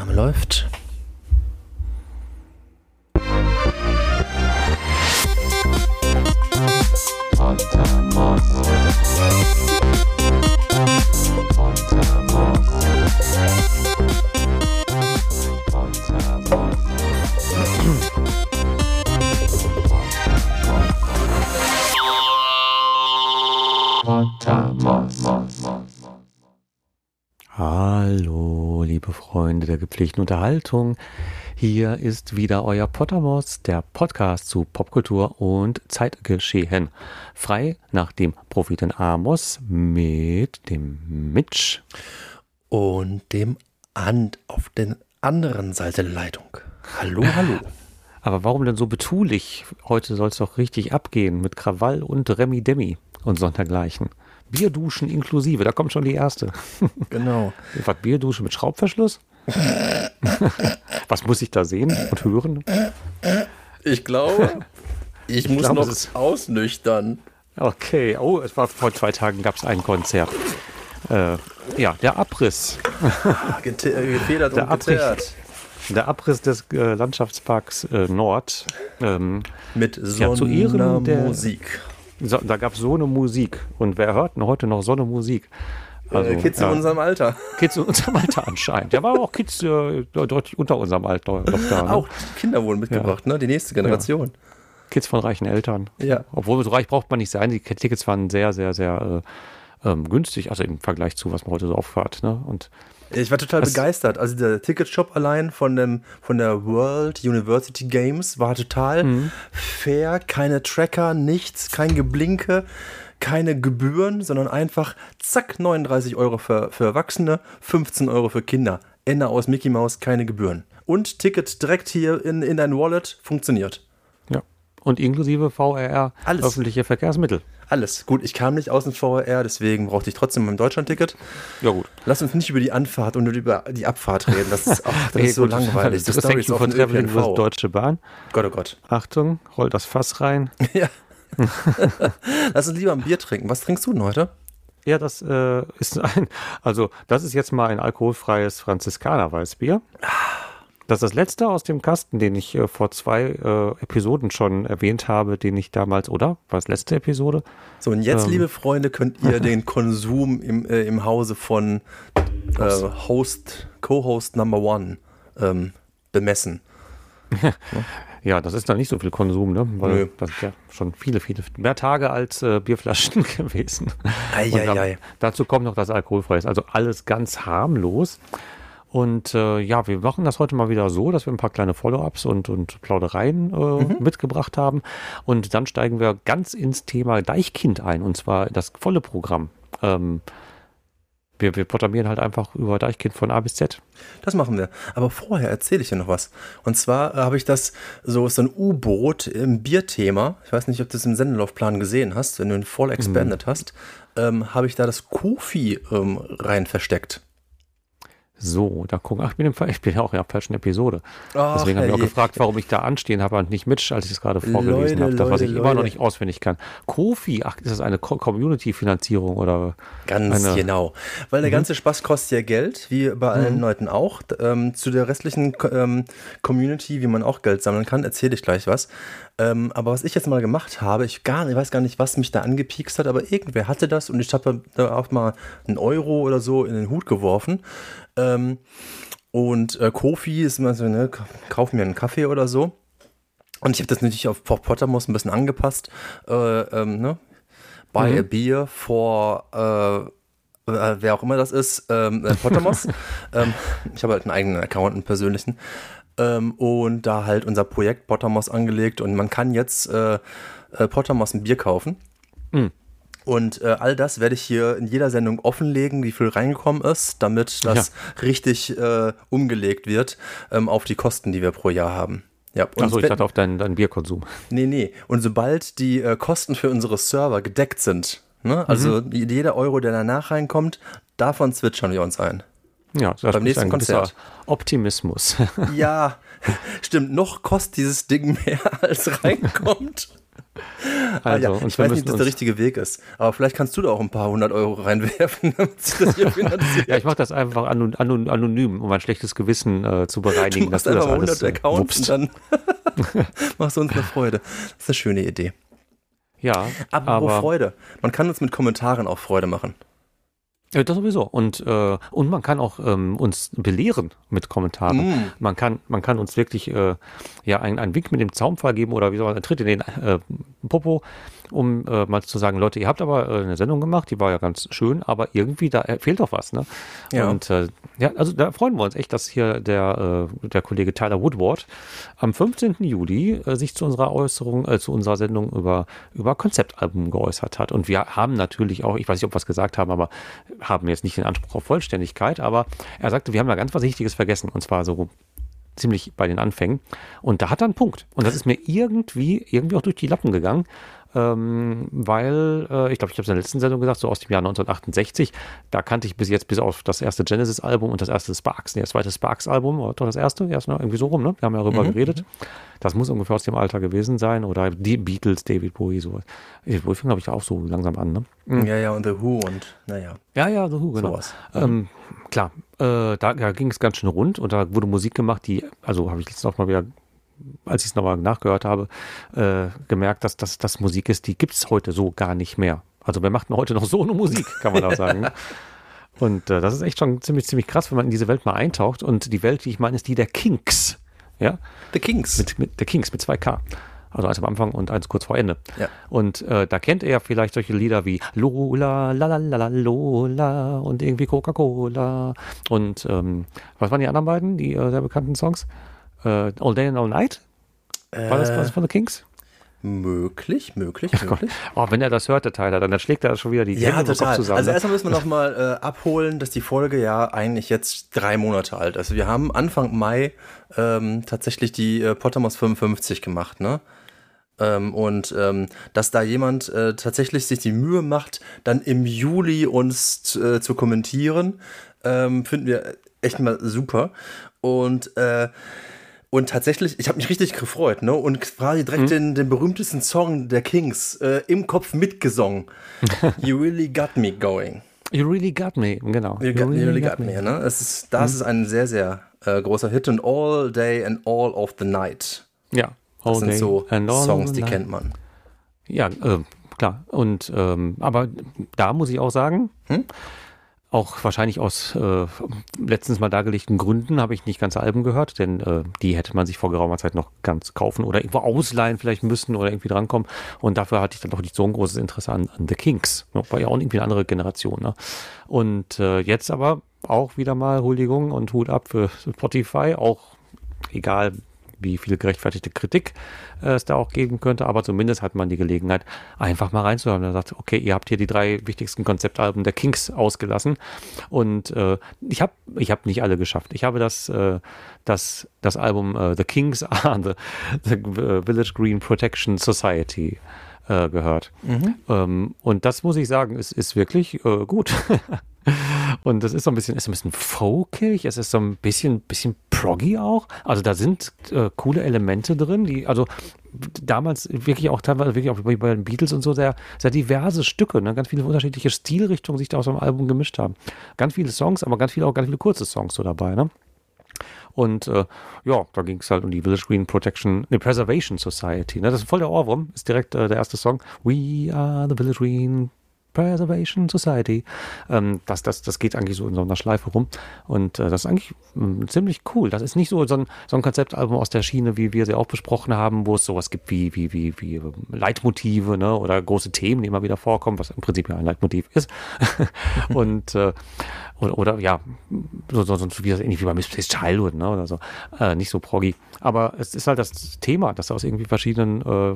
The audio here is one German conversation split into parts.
Aufnahme läuft. Hallo, liebe Freunde der gepflegten Unterhaltung. Hier ist wieder euer Pottermos, der Podcast zu Popkultur und Zeitgeschehen. Frei nach dem Propheten Amos mit dem Mitch. Und dem auf der anderen Seite der Leitung. Hallo, hallo. Aber warum denn so betulich? Heute soll es doch richtig abgehen mit Krawall und Remi Demi und sondergleichen. Bierduschen inklusive, da kommt schon die erste. Genau. Was, Bierdusche mit Schraubverschluss? Was muss ich da sehen und hören? Ich glaube, ich muss glaube, noch es ist- ausnüchtern. Okay, es war vor 2 Tagen, gab es ein Konzert. Ja, der Abriss. Gefedert Der und Abriss. geteert. Der Abriss des Landschaftsparks Nord. Mit Ja, zu Ehren der- Musik. Da gab es so eine Musik. Und wer hört denn heute noch so eine Musik? Kids in unserem Alter. Kids in unserem Alter anscheinend. Ja, aber auch Kids deutlich unter unserem Alter. Noch da, ne? Auch Kinder wurden mitgebracht, ne? Die nächste Generation. Kids von reichen Eltern. Ja. Obwohl, so reich braucht man nicht sein. Die Tickets waren sehr, sehr, sehr günstig. Also im Vergleich zu, was man heute so auffahrt. Ne? Und Ich war total begeistert. Also der Ticketshop allein von der World University Games war total fair. Keine Tracker, nichts, kein Geblinke, keine Gebühren, sondern einfach zack, 39 Euro für Erwachsene, 15 Euro für Kinder. Ende aus Mickey Mouse, keine Gebühren. Und Ticket direkt hier in dein Wallet, funktioniert. ja. Und inklusive VRR, Alles. öffentliche Verkehrsmittel. Alles. Gut, ich kam nicht aus dem VRR, deswegen brauchte ich trotzdem mein Deutschland-Ticket. Ja, gut. Lass uns nicht über die Anfahrt und über die Abfahrt reden. Das ist, das ist so gut. langweilig. Das Thank you for traveling with Deutsche Bahn. Gott, oh Gott. Achtung, roll das Fass rein. Ja. Lass uns lieber ein Bier trinken. Was trinkst du denn heute? Ja, das das ist jetzt mal ein alkoholfreies Franziskaner-Weißbier. Das ist das letzte aus dem Kasten, den ich vor 2 Episoden schon erwähnt habe, den ich damals, oder? War es letzte Episode? So, und jetzt, liebe Freunde, könnt ihr den Konsum im Hause von Co-Host Number One bemessen. Ja, das ist dann nicht so viel Konsum, ne? Weil Nö. das sind ja schon viele mehr Tage als Bierflaschen gewesen. Eieiei. Dazu kommt noch das Alkoholfreie. Ist also alles ganz harmlos. Und ja, wir machen das heute mal wieder so, dass wir ein paar kleine Follow-ups und Plaudereien mitgebracht haben. Und dann steigen wir ganz ins Thema Deichkind ein, und zwar das volle Programm. Wir programmieren halt einfach über Deichkind von A bis Z. Das machen wir. Aber vorher erzähle ich dir noch was. Und zwar habe ich ist ein U-Boot im Bierthema. Ich weiß nicht, ob du das im Sendelaufplan gesehen hast. Wenn du den Fall Expanded hast, habe ich da das Kofi rein versteckt. So, da gucken. Ach, ich bin ja auch in der falschen Episode. Ach, Deswegen habe ich auch herrje. gefragt, warum ich da anstehen habe und nicht Mitch, als ich es gerade vorgelesen habe. Das, was ich immer noch nicht auswendig kann. Kofi, ach, ist das eine Community-Finanzierung oder? Ganz genau. Weil der ganze Spaß kostet ja Geld, wie bei allen Leuten auch. Zu der restlichen Community, wie man auch Geld sammeln kann, erzähle ich gleich was. Aber was ich jetzt mal gemacht habe, ich weiß gar nicht, was mich da angepiekst hat, aber irgendwer hatte das und ich habe da auch mal 1 Euro oder so in den Hut geworfen. Und Kofi ist immer so, ne, kauf mir einen Kaffee oder so. Und ich habe das natürlich auf Pottermos ein bisschen angepasst. Ne? Buy a beer for wer auch immer das ist, Pottermos. Ich habe halt einen eigenen Account, einen persönlichen. Und da halt unser Projekt Pottermos angelegt und man kann jetzt Pottermos ein Bier kaufen. Und all das werde ich hier in jeder Sendung offenlegen, wie viel reingekommen ist, damit das richtig umgelegt wird auf die Kosten, die wir pro Jahr haben. Ja, Achso, ich dachte auf deinen Bierkonsum. Nee. Und sobald die Kosten für unsere Server gedeckt sind, ne, also jeder Euro, der danach reinkommt, davon zwitschern wir uns ein. Ja, das Beim ist nächsten ein gewisser Konzert. Optimismus. Ja, stimmt, noch kostet dieses Ding mehr, als reinkommt. Also, ich weiß nicht, ob das der richtige Weg ist, aber vielleicht kannst du da auch ein paar 100 € reinwerfen, damit sich das hier finanziert. Ja, ich mache das einfach anonym, um mein schlechtes Gewissen zu bereinigen. Du machst dass du einfach das 100 Accounts und dann machst du uns eine Freude. Das ist eine schöne Idee. Ja, aber Freude. Man kann uns mit Kommentaren auch Freude machen. Ja, das sowieso. Und man kann auch uns belehren mit Kommentaren. Man kann uns wirklich einen Wink mit dem Zaunpfahl geben oder wie soll man, einen Tritt in den Popo, um mal zu sagen, Leute, ihr habt aber eine Sendung gemacht, die war ja ganz schön, aber irgendwie da fehlt doch was, ne? Ja. Und also da freuen wir uns echt, dass hier der Kollege Tyler Woodward am 15. Juli sich zu unserer Sendung über Konzeptalbum geäußert hat. Und wir haben natürlich auch, ich weiß nicht, ob wir es gesagt haben, aber haben jetzt nicht den Anspruch auf Vollständigkeit, aber er sagte, wir haben da ganz was Wichtiges vergessen, und zwar so ziemlich bei den Anfängen. Und da hat er einen Punkt. Und das ist mir irgendwie auch durch die Lappen gegangen, weil, ich glaube, ich habe es in der letzten Sendung gesagt, so aus dem Jahr 1968, da kannte ich bis auf das erste Genesis-Album und das erste das zweite Sparks-Album, oder doch das erste, irgendwie so rum, ne? Wir haben ja darüber geredet. Das muss ungefähr aus dem Alter gewesen sein, oder die Beatles, David Bowie, so. David Bowie fing, glaube ich, auch so langsam an, ne? Ja, und The Who und, naja. Ja, The Who, genau. Sowas. Klar, da ging es ganz schön rund und da wurde Musik gemacht, die, also habe ich jetzt noch mal wieder, als ich es nochmal nachgehört habe, gemerkt, dass das Musik ist, die gibt es heute so gar nicht mehr. Also wer macht denn heute noch so eine Musik, kann man auch sagen. Ne? Und das ist echt schon ziemlich krass, wenn man in diese Welt mal eintaucht. Und die Welt, die ich meine, ist die der Kinks. Ja? The Kinks. Der Kinks mit 2K. Also eins am Anfang und eins kurz vor Ende. Ja. Und da kennt er vielleicht solche Lieder wie Lola, la la la la Lola und irgendwie Coca-Cola. Und was waren die anderen beiden, die sehr bekannten Songs? All Day and All Night? War das von The Kinks? Möglich. Oh, wenn er das hört, der Tyler, dann schlägt er schon wieder die Hände im Kopf zusammen. Also erstmal müssen wir nochmal abholen, dass die Folge ja eigentlich jetzt 3 Monate alt ist. Also wir haben Anfang Mai tatsächlich die Pottermos 55 gemacht, ne? Dass da jemand tatsächlich sich die Mühe macht, dann im Juli uns zu kommentieren, finden wir echt mal super. Und tatsächlich, ich habe mich richtig gefreut, ne? Und quasi direkt den berühmtesten Song der Kinks im Kopf mitgesungen. You really got me going. You really got me, genau. You really got me, ne? Das ist ein sehr, sehr großer Hit. Und All Day and All of the Night. Ja. Das sind so Songs, die kennt man. Ja, klar. Und aber da muss ich auch sagen, auch wahrscheinlich aus letztens mal dargelegten Gründen habe ich nicht ganze Alben gehört, denn die hätte man sich vor geraumer Zeit noch ganz kaufen oder irgendwo ausleihen vielleicht müssen oder irgendwie drankommen. Und dafür hatte ich dann doch nicht so ein großes Interesse an The Kinks. War ja auch irgendwie eine andere Generation. Ne? Und jetzt aber auch wieder mal Huldigung und Hut ab für Spotify, auch egal wie viel gerechtfertigte Kritik es da auch geben könnte, aber zumindest hat man die Gelegenheit, einfach mal reinzuhören. Man sagt, okay, ihr habt hier die 3 wichtigsten Konzeptalben der Kinks ausgelassen und ich hab nicht alle geschafft. Ich habe das Album The Kinks are the Village Green Protection Society gehört. Und das muss ich sagen, ist wirklich gut. Und das ist so ein bisschen folkig, es ist so ein bisschen proggy auch. Also da sind coole Elemente drin, die, also damals wirklich auch teilweise wirklich auch wie bei den Beatles und so sehr, sehr diverse Stücke, ne? Ganz viele unterschiedliche Stilrichtungen sich da aus so einem Album gemischt haben. Ganz viele Songs, aber ganz viele kurze Songs so dabei, ne? Und da ging es halt um die Village Green Preservation Society. Ne? Das ist voll der Ohrwurm, ist direkt der erste Song. We are the Village Green Preservation Society. Das geht eigentlich so in so einer Schleife rum. Und das ist eigentlich ziemlich cool. Das ist nicht so ein Konzeptalbum aus der Schiene, wie wir sie auch besprochen haben, wo es sowas gibt wie Leitmotive, ne? Oder große Themen, die immer wieder vorkommen, was im Prinzip ja ein Leitmotiv ist. Und oder ja, so wie das ähnlich wie bei Misplaced Childhood, ne? Oder so. Nicht so proggy. Aber es ist halt das Thema, das aus irgendwie verschiedenen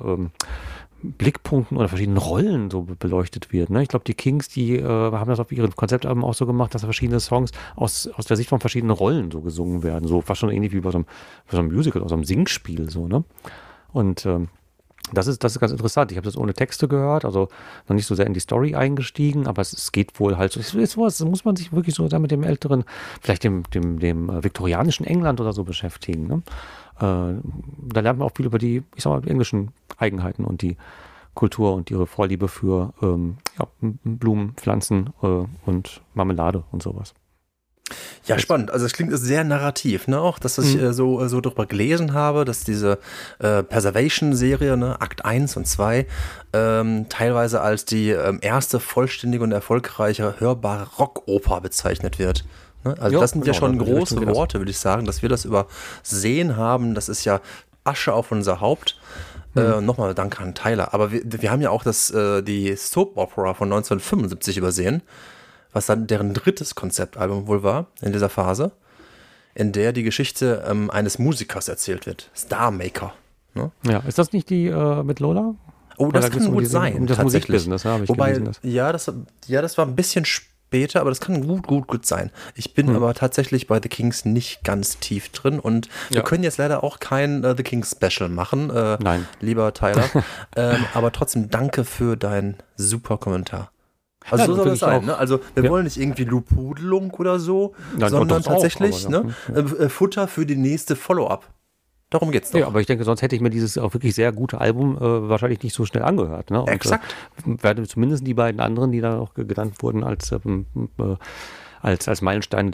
Blickpunkten oder verschiedenen Rollen so beleuchtet wird. Ne? Ich glaube, die Kinks, die haben das auf ihren Konzeptalben auch so gemacht, dass verschiedene Songs aus der Sicht von verschiedenen Rollen so gesungen werden. So fast schon ähnlich wie bei so einem Musical, aus so einem Singspiel. So, ne? Und Das ist ganz interessant. Ich habe das ohne Texte gehört, also noch nicht so sehr in die Story eingestiegen, aber es geht wohl halt so. Das muss man sich wirklich so mit dem älteren, vielleicht dem viktorianischen England oder so beschäftigen. Ne? Da lernt man auch viel über die, ich sag mal, englischen Eigenheiten und die Kultur und ihre Vorliebe für Blumen, Pflanzen und Marmelade und sowas. Ja, spannend. Also es klingt sehr narrativ, ne? Auch, dass ich so drüber gelesen habe, dass diese Preservation-Serie, ne, Akt 1 und 2, teilweise als die erste vollständige und erfolgreiche hörbare Rockoper bezeichnet wird. Ne? Also das sind ja schon große Worte, würde ich sagen, dass wir das übersehen haben. Das ist ja Asche auf unser Haupt. Nochmal danke an Tyler. Aber wir haben ja auch die Soap Opera von 1975 übersehen, was dann deren drittes Konzeptalbum wohl war in dieser Phase, in der die Geschichte eines Musikers erzählt wird. Star Maker. Ne? Ja, ist das nicht die mit Lola? Oh, das kann gut sein. Um das Musikbusiness, habe ich Wobei, gelesen. das war ein bisschen später, aber das kann gut sein. Ich bin aber tatsächlich bei The Kings nicht ganz tief drin und wir können jetzt leider auch kein The Kings Special machen. Nein. Lieber Tyler. Aber trotzdem danke für deinen super Kommentar. Also so soll das sein, ne? Also wir wollen nicht irgendwie Lobhudelung oder so, sondern tatsächlich Futter für die nächste Follow-up. Darum geht's doch. Ja, aber ich denke, sonst hätte ich mir dieses auch wirklich sehr gute Album wahrscheinlich nicht so schnell angehört. Ne? Und, exakt. Werde zumindest die beiden anderen, die da auch genannt wurden als Meilenstein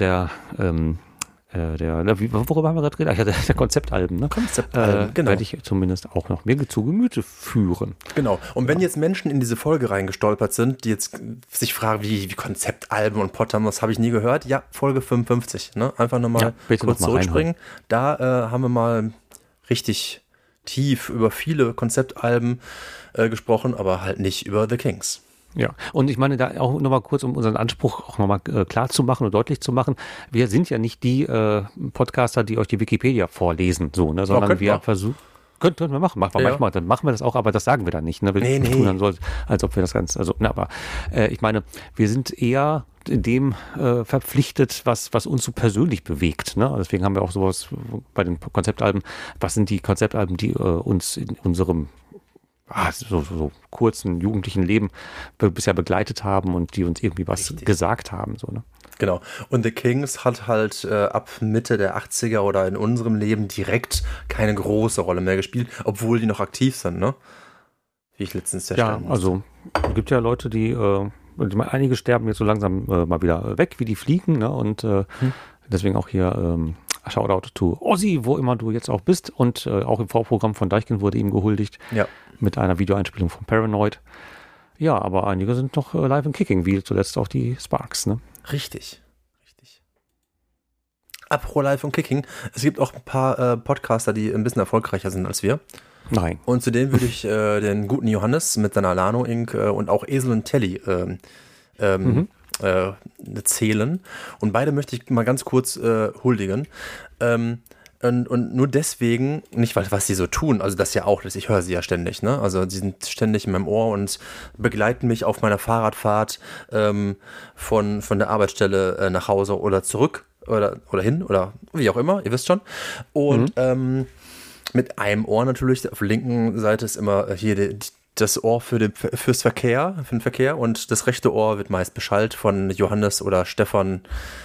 worüber haben wir gerade geredet? Der Konzeptalben, ne? Konzeptalben, genau. Werde ich zumindest auch noch mir zu Gemüte führen. Genau. Und wenn jetzt Menschen in diese Folge reingestolpert sind, die jetzt sich fragen, wie Konzeptalben und Pottermos habe ich nie gehört, ja, Folge 55, ne? Einfach nochmal kurz zurückspringen. Da haben wir mal richtig tief über viele Konzeptalben gesprochen, aber halt nicht über The Kings. Ja, und ich meine, da auch nochmal kurz, um unseren Anspruch auch nochmal klar zu machen und deutlich zu machen, wir sind ja nicht die Podcaster, die euch die Wikipedia vorlesen, so, ne, sondern wir versuchen, könnten wir machen, manchmal, dann machen wir das auch, aber das sagen wir dann nicht, ne, wir tun dann so, als ob wir das Ganze, also, na, aber ich meine, wir sind eher dem verpflichtet, was uns so persönlich bewegt, ne, deswegen haben wir auch sowas bei den Konzeptalben, was sind die Konzeptalben, die uns in unserem so kurzen jugendlichen Leben bisher begleitet haben und die uns irgendwie was gesagt haben. So, ne? Genau. Und The Kings hat halt ab Mitte der 80er oder in unserem Leben direkt keine große Rolle mehr gespielt, obwohl die noch aktiv sind, ne? Wie ich letztens feststellen musste. Also es gibt ja Leute, einige sterben jetzt so langsam mal wieder weg, wie die fliegen, ne? Und deswegen auch hier Shoutout to Ozzy, wo immer du jetzt auch bist. Und auch im Vorprogramm von Deichkind wurde ihm gehuldigt. Ja. Mit einer Videoeinspielung von Paranoid. Ja, aber einige sind noch live and kicking, wie zuletzt auch die Sparks, ne? Richtig. Apropos live und kicking, es gibt auch ein paar Podcaster, die ein bisschen erfolgreicher sind als wir. Nein. Und zudem würde ich den guten Johannes mit seiner Lano Inc. Und auch Esel und Telly zählen. Und beide möchte ich mal ganz kurz huldigen. Und nur deswegen, nicht weil was sie so tun, also das ja auch, ich höre sie ja ständig, ne? Also sie sind ständig in meinem Ohr und begleiten mich auf meiner Fahrradfahrt von der Arbeitsstelle nach Hause oder zurück oder hin oder wie auch immer, ihr wisst schon. Und mit einem Ohr natürlich, auf der linken Seite ist immer hier das Ohr für den Verkehr und das rechte Ohr wird meist beschallt von Johannes oder Stefan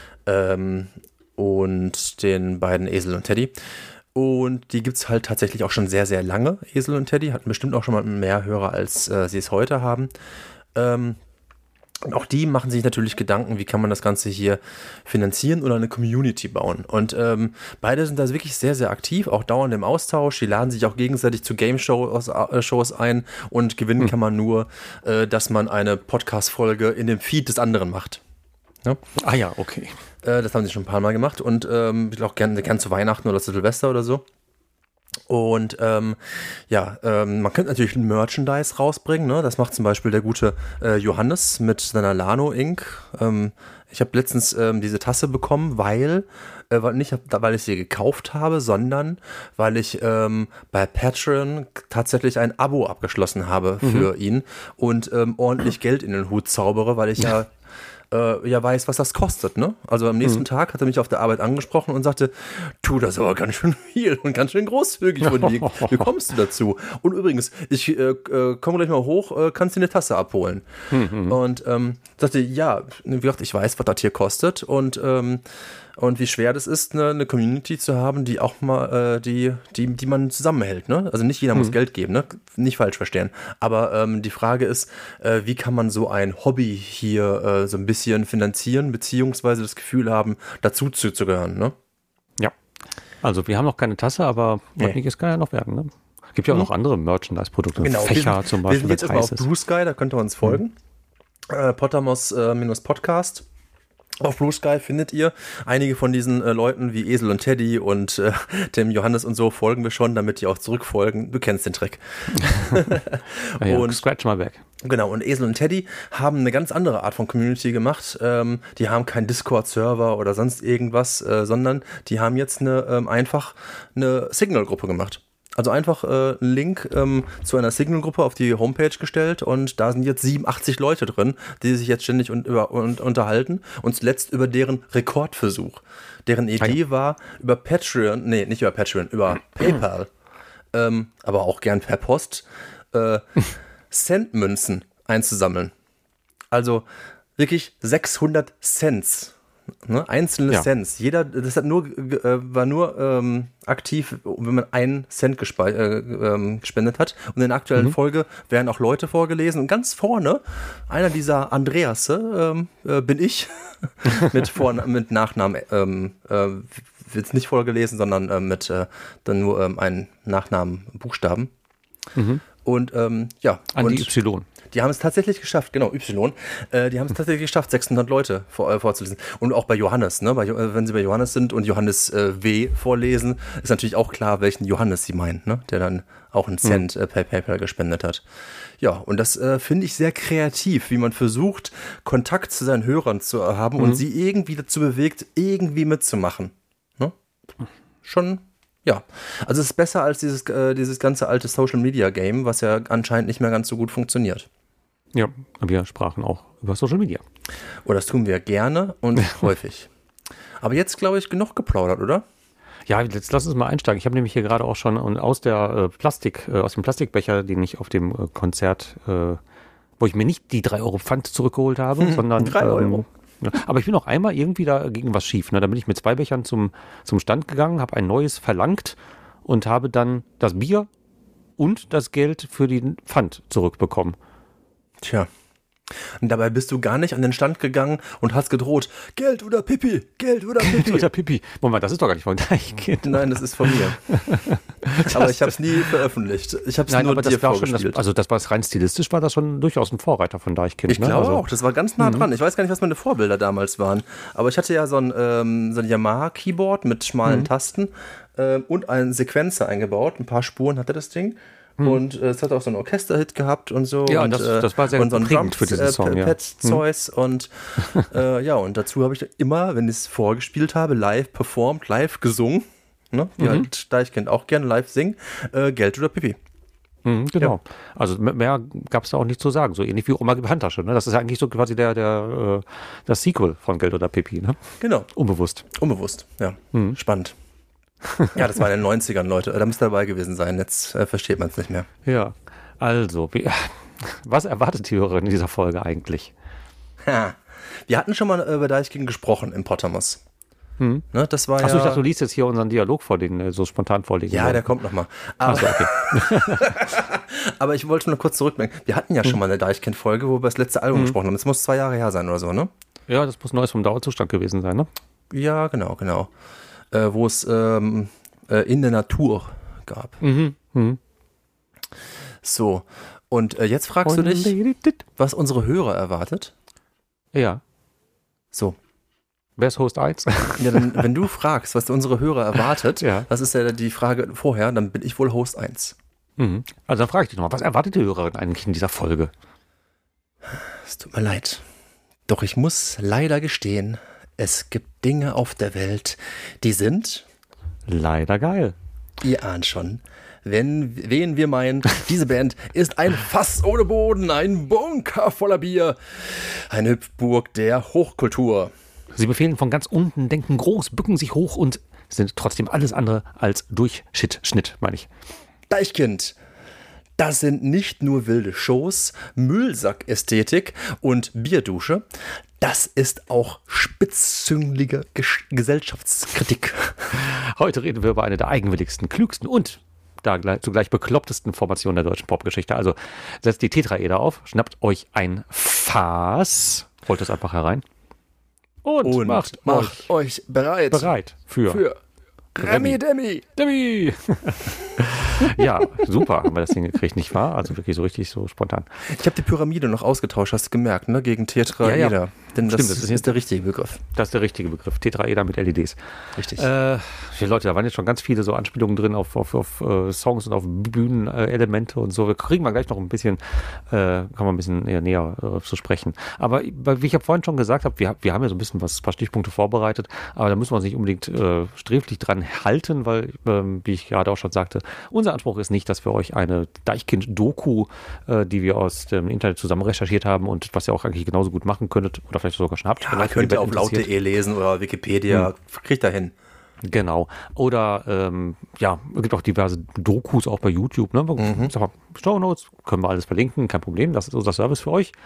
und den beiden Esel und Teddy. Und die gibt es halt tatsächlich auch schon sehr, sehr lange, Esel und Teddy. Hatten bestimmt auch schon mal mehr Hörer, als sie es heute haben. Und auch die machen sich natürlich Gedanken, wie kann man das Ganze hier finanzieren oder eine Community bauen. Und beide sind da wirklich sehr, sehr aktiv, auch dauernd im Austausch. Die laden sich auch gegenseitig zu Game-Shows ein und gewinnen kann man nur, dass man eine Podcast-Folge in dem Feed des anderen macht. Ja? Ah ja, okay. Das haben sie schon ein paar Mal gemacht und ich auch gern zu Weihnachten oder zu Silvester oder so. Und man könnte natürlich ein Merchandise rausbringen, ne? Das macht zum Beispiel der gute Johannes mit seiner Lano Inc. Ich habe letztens diese Tasse bekommen, nicht weil ich sie gekauft habe, sondern weil ich bei Patreon tatsächlich ein Abo abgeschlossen habe für ihn und ordentlich Geld in den Hut zaubere, weil ich ja ja weiß, was das kostet, ne? Also am nächsten Tag hat er mich auf der Arbeit angesprochen und sagte, du, das ist aber ganz schön viel und ganz schön großzügig von dir. Wie kommst du dazu? Und übrigens, ich komme gleich mal hoch, kannst du eine Tasse abholen? Und sagte, ja, wie gesagt, ich weiß, was das hier kostet und wie schwer das ist, eine Community zu haben, die auch mal, die man zusammenhält, ne? Also nicht jeder muss Geld geben, ne? Nicht falsch verstehen. Aber die Frage ist, wie kann man so ein Hobby hier so ein bisschen finanzieren, beziehungsweise das Gefühl haben, dazu zu gehören, ne? Ja. Also wir haben noch keine Tasse, aber was nicht ist, kann ja noch werden, ne? Gibt ja auch noch andere Merchandise-Produkte, Genau, Fächer zum Beispiel. Wir sind jetzt erstmal auf Blue Sky, da könnt ihr uns folgen. Pottermos-Podcast. Auf Blue Sky findet ihr einige von diesen Leuten wie Esel und Teddy und dem Johannes und so folgen wir schon, damit die auch zurückfolgen. Du kennst den Trick. Und scratch mal weg. Genau, und Esel und Teddy haben eine ganz andere Art von Community gemacht. Die haben keinen Discord-Server oder sonst irgendwas, sondern die haben jetzt einfach eine Signal-Gruppe gemacht. Also einfach einen Link zu einer Signal-Gruppe auf die Homepage gestellt und da sind jetzt 87 Leute drin, die sich jetzt ständig unterhalten und zuletzt über deren Rekordversuch. Deren Idee war, über Patreon, nee, nicht über Patreon, über PayPal, aber auch gern per Post, Centmünzen einzusammeln. Also wirklich 600 Cents. Ne, einzelne Cents. Jeder, das hat war nur aktiv, wenn man 1 Cent gespendet hat. Und in der aktuellen Folge werden auch Leute vorgelesen. Und ganz vorne, einer dieser Andreasse bin ich. mit Nachnamen, wird nicht vorgelesen, sondern mit dann nur einen Nachnamen, Buchstaben. Und ja. An die Y. Die haben es tatsächlich geschafft, genau, Y. Die haben es tatsächlich geschafft, 600 Leute vorzulesen. Und auch bei Johannes, ne? Wenn sie bei Johannes sind und Johannes W. vorlesen, ist natürlich auch klar, welchen Johannes sie meinen, ne? Der dann auch einen Cent per PayPal gespendet hat. Ja, und das finde ich sehr kreativ, wie man versucht, Kontakt zu seinen Hörern zu haben und sie irgendwie dazu bewegt, irgendwie mitzumachen. Ne? Schon. Ja, also es ist besser als dieses ganze alte Social-Media-Game, was ja anscheinend nicht mehr ganz so gut funktioniert. Ja, wir sprachen auch über Social Media. Oh, das tun wir gerne und häufig. Aber jetzt, glaube ich, genug geplaudert, oder? Ja, jetzt lass uns mal einsteigen. Ich habe nämlich hier gerade auch schon aus dem Plastikbecher, den ich auf dem Konzert, wo ich mir nicht die 3 Euro Pfand zurückgeholt habe, sondern 3 Euro. Ja, aber ich bin auch einmal irgendwie dagegen was schief. Ne? Da bin ich mit 2 Bechern zum Stand gegangen, habe ein neues verlangt und habe dann das Bier und das Geld für den Pfand zurückbekommen. Tja. Und dabei bist du gar nicht an den Stand gegangen und hast gedroht, Geld oder Pipi, Geld oder Pipi. Geld oder Pipi. Moment, das ist doch gar nicht von Deichkind. Nein, das ist von mir. Aber ich habe es nie veröffentlicht. Ich habe es nur dir vorgespielt. Das war rein stilistisch, war das schon durchaus ein Vorreiter von Deichkind. Ich glaube auch, das war ganz nah dran. Ich weiß gar nicht, was meine Vorbilder damals waren. Aber ich hatte ja so ein Yamaha-Keyboard mit schmalen Tasten und einen Sequenzer eingebaut. Ein paar Spuren hatte das Ding. Und es hat auch so einen Orchester-Hit gehabt und so. Ja, und das war sehr und so ein prägend für diesen Song, ja. Pad-Zeus und ja, und dazu habe ich immer, wenn ich es vorgespielt habe, live performt, live gesungen, ne? Wie halt Deichkind auch gerne live singen, Geld oder Pipi. Genau. Ja. Also mehr gab es da auch nicht zu sagen. So ähnlich wie Oma gibt Handtasche. Ne? Das ist eigentlich so quasi das Sequel von Geld oder Pipi. Ne? Genau. Unbewusst, ja. Spannend. Ja, das war in den 90ern, Leute. Da müsst ihr dabei gewesen sein. Jetzt versteht man es nicht mehr. Ja, also, was erwartet die Hörerin in dieser Folge eigentlich? Wir hatten schon mal über Deichkind gesprochen im Pottermos. Ne, das war Achso, ich dachte, du liest jetzt hier unseren Dialog vor, den so spontan vorlegen. Ja, der kommt nochmal. Achso, okay. Aber ich wollte nur kurz zurückmerken. Wir hatten ja schon mal eine Deichkind-Folge, wo wir das letzte Album gesprochen haben. Das muss 2 Jahre her sein oder so, ne? Ja, das muss Neues vom Dauerzustand gewesen sein, ne? Ja, genau. Wo es in der Natur gab. So, und jetzt fragst du dich, was unsere Hörer erwartet? Ja. So. Wer ist Host 1? Ja, wenn du fragst, was unsere Hörer erwartet, das ist ja die Frage vorher, dann bin ich wohl Host 1. Also dann frage ich dich nochmal, was erwartet die Hörerin eigentlich in dieser Folge? Es tut mir leid. Doch ich muss leider gestehen, es gibt Dinge auf der Welt, die sind leider geil. Ihr ahnt schon, wen wir meinen. Diese Band ist ein Fass ohne Boden, ein Bunker voller Bier, eine Hüpfburg der Hochkultur. Sie befehlen von ganz unten, denken groß, bücken sich hoch und sind trotzdem alles andere als Schnitt, meine ich. Deichkind. Das sind nicht nur wilde Shows, Müllsack-Ästhetik und Bierdusche. Das ist auch spitzzüngige Gesellschaftskritik. Heute reden wir über eine der eigenwilligsten, klügsten und zugleich beklopptesten Formationen der deutschen Popgeschichte. Also setzt die Tetraeder auf, schnappt euch ein Fass, rollt es einfach herein und macht euch bereit für Remi Demi. Ja, super, haben wir das hingekriegt, nicht wahr? Also wirklich so richtig so spontan. Ich habe die Pyramide noch ausgetauscht, hast du gemerkt, ne? Gegen Tetraeder. Ja. Denn Stimmt, das ist der richtige Begriff. Das ist der richtige Begriff. Tetraeder mit LEDs. Richtig. Leute, da waren jetzt schon ganz viele so Anspielungen drin auf Songs und auf Bühnenelemente und so. Wir kriegen mal gleich noch ein bisschen, kann man ein bisschen näher zu sprechen. Aber wie ich ja vorhin schon gesagt habe, wir haben ja so ein bisschen ein paar Stichpunkte vorbereitet, aber da müssen wir uns nicht unbedingt sträflich dran halten, weil, wie ich gerade auch schon sagte, unser Anspruch ist nicht, dass wir euch eine Deichkind-Doku, die wir aus dem Internet zusammen recherchiert haben und was ihr auch eigentlich genauso gut machen könntet oder vielleicht sogar schon habt. Ja, könnt ihr auf laut.de lesen oder Wikipedia, kriegt da hin. Genau. Oder es gibt auch diverse Dokus auch bei YouTube. Ne? Sag mal, Shownotes können wir alles verlinken, kein Problem. Das ist unser Service für euch.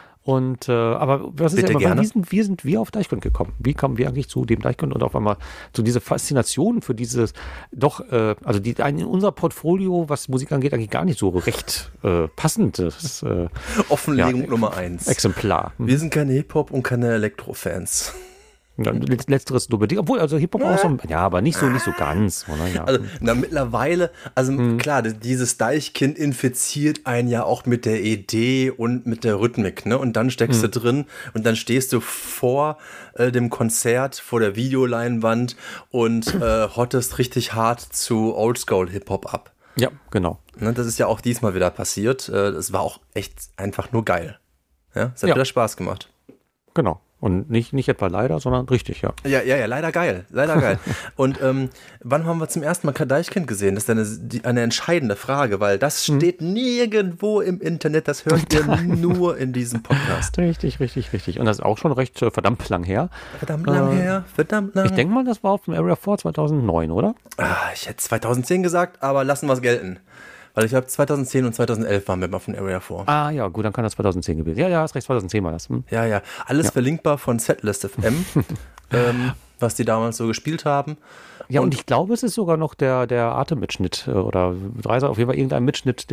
Und aber was ist Bitte ja immer, gerne. wie sind wir auf Deichkind gekommen? Wie kamen wir eigentlich zu dem Deichkind und auf einmal zu dieser Faszination für dieses doch, also in unser Portfolio, was Musik angeht, eigentlich gar nicht so recht passendes Offenlegung Nummer 1. Exemplar. Wir sind keine Hip-Hop und keine Elektro-Fans. Ja, letzteres nur bedingt, obwohl, also Hip-Hop auch so, ja, aber nicht so ganz, oder? Ja. Also, mittlerweile, klar, dieses Deichkind infiziert einen ja auch mit der Idee und mit der Rhythmik, ne? Und dann steckst du drin und dann stehst du vor dem Konzert, vor der Videoleinwand und hottest richtig hart zu Oldschool-Hip-Hop ab. Ja, genau. Ne? Das ist ja auch diesmal wieder passiert. Das war auch echt einfach nur geil. Ja, es hat wieder Spaß gemacht. Genau. Und nicht etwa leider, sondern richtig, ja. Ja, leider geil. Und wann haben wir zum ersten Mal Deichkind gesehen? Das ist eine entscheidende Frage, weil das steht nirgendwo im Internet, das hört ihr nur in diesem Podcast. Richtig. Und das ist auch schon recht verdammt lang her. Verdammt lang. Ich denke mal, das war auf dem Area 4 2009, oder? Ich hätte 2010 gesagt, aber lassen wir es gelten. Weil ich habe 2010 und 2011 waren wir mal von Area 4. Ah ja, gut, dann kann das 2010 gewesen. Ja, hast recht, 2010 war das. Ja, alles verlinkbar von Setlist FM, was die damals so gespielt haben. Ja, und ich glaube, es ist sogar noch der Atemmitschnitt oder auf jeden Fall irgendein Mitschnitt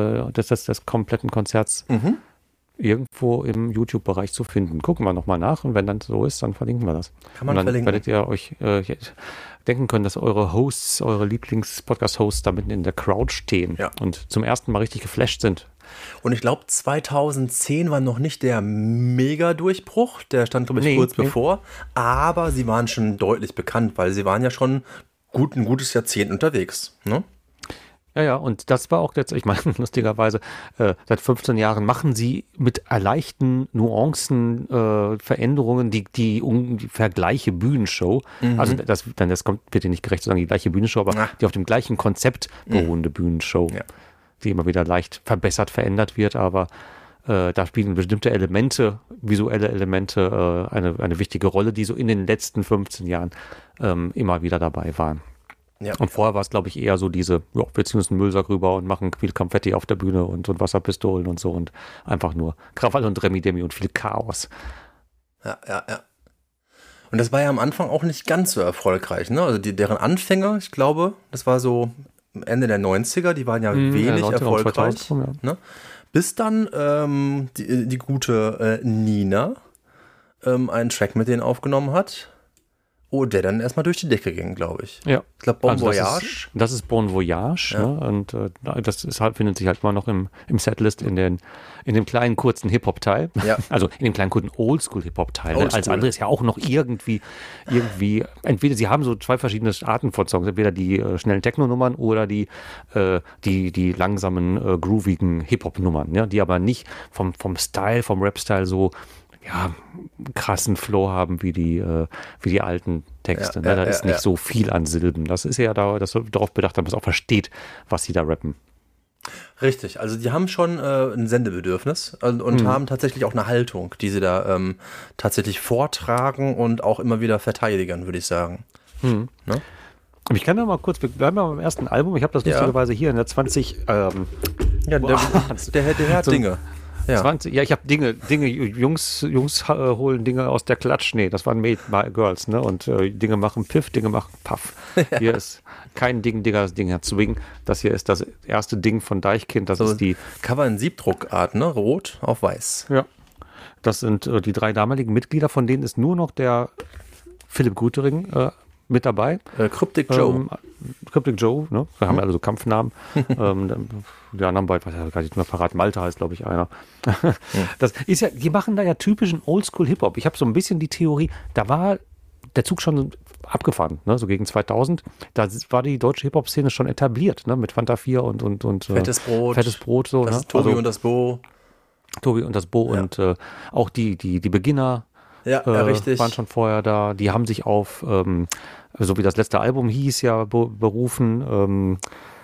des kompletten Konzerts irgendwo im YouTube-Bereich zu finden. Gucken wir nochmal nach und wenn dann so ist, dann verlinken wir das. Kann man und dann verlinken. werdet ihr euch denken können, dass eure Hosts, eure Lieblings-Podcast-Hosts da mitten in der Crowd stehen und zum ersten Mal richtig geflasht sind. Und ich glaube, 2010 war noch nicht der Mega-Durchbruch, der stand, glaube ich, kurz bevor, aber sie waren schon deutlich bekannt, weil sie waren ja schon ein gutes Jahrzehnt unterwegs, ne? Ja, und das war auch jetzt, ich meine, lustigerweise, seit 15 Jahren machen sie mit erleichten Nuancen, Veränderungen, die Vergleiche Bühnenshow. Also das kommt bitte nicht gerecht zu sagen, die gleiche Bühnenshow, aber die auf dem gleichen Konzept beruhende Bühnenshow, die immer wieder leicht verbessert, verändert wird, aber da spielen bestimmte Elemente, visuelle Elemente, eine wichtige Rolle, die so in den letzten 15 Jahren immer wieder dabei waren. Ja. Und vorher war es, glaube ich, eher so wir ziehen uns einen Müllsack rüber und machen viel Konfetti auf der Bühne und Wasserpistolen und so und einfach nur Krawall und Remi-Demi und viel Chaos. Ja. Und das war ja am Anfang auch nicht ganz so erfolgreich, ne? Also deren Anfänge, ich glaube, das war so Ende der 90er, die waren ja wenig erfolgreich. 2000, ne? Bis dann die gute Nina einen Track mit denen aufgenommen hat. Oh, der dann erstmal durch die Decke ging, glaube ich. Ja. Ich glaube, Bon Voyage. Das ist Bon Voyage. Ja. Ne? Und das findet sich halt immer noch im Setlist in dem kleinen, kurzen Hip-Hop-Teil. Ja. Also in dem kleinen, kurzen Oldschool-Hip-Hop-Teil. Als andere ist ja auch noch irgendwie, entweder sie haben so zwei verschiedene Arten von Songs. Entweder die schnellen Techno-Nummern oder die langsamen, groovigen Hip-Hop-Nummern. Ja? Die aber nicht vom Style, vom Rap-Style so krassen Flow haben wie die alten Texte. Ne? Da ist nicht so viel an Silben. Das ist ja das wird darauf bedacht, dass man es auch versteht, was sie da rappen. Richtig, also die haben schon ein Sendebedürfnis und haben tatsächlich auch eine Haltung, die sie da tatsächlich vortragen und auch immer wieder verteidigen, würde ich sagen. Ne? Ich kann ja mal kurz, wir bleiben mal beim ersten Album. Ich habe das lustigerweise hier in der 20. Ja, der hat Dinge. Ja. 20, ja, ich habe Dinge, Jungs holen Dinge aus der Klatsch. Nee, das waren Girls, ne? Und Dinge machen Piff, Dinge machen Puff. Ja. Hier ist kein Ding, Digga, das Ding hat Swing. Das hier ist das erste Ding von Deichkind. Das ist die Cover in Siebdruckart, ne? Rot auf weiß. Ja. Das sind die 3 damaligen Mitglieder, von denen ist nur noch der Philipp Gutering mit dabei. Cryptic Joe. Cryptic Joe, ne? Da haben wir also Kampfnamen. Die anderen beiden, weiß ich gar nicht mehr parat. Malte heißt, glaube ich, einer. Das ist ja, die machen da ja typischen Oldschool-Hip-Hop. Ich habe so ein bisschen die Theorie, da war der Zug schon abgefahren, ne? So gegen 2000. Da war die deutsche Hip-Hop-Szene schon etabliert, ne? Mit Fanta 4 und Fettes Brot. Fettes Brot, so. Das ne? ist Tobi und das Bo. Tobi und das Bo und auch die Beginner. Ja, richtig. Waren schon vorher da. Die haben sich auf, so wie das letzte Album hieß, ja berufen,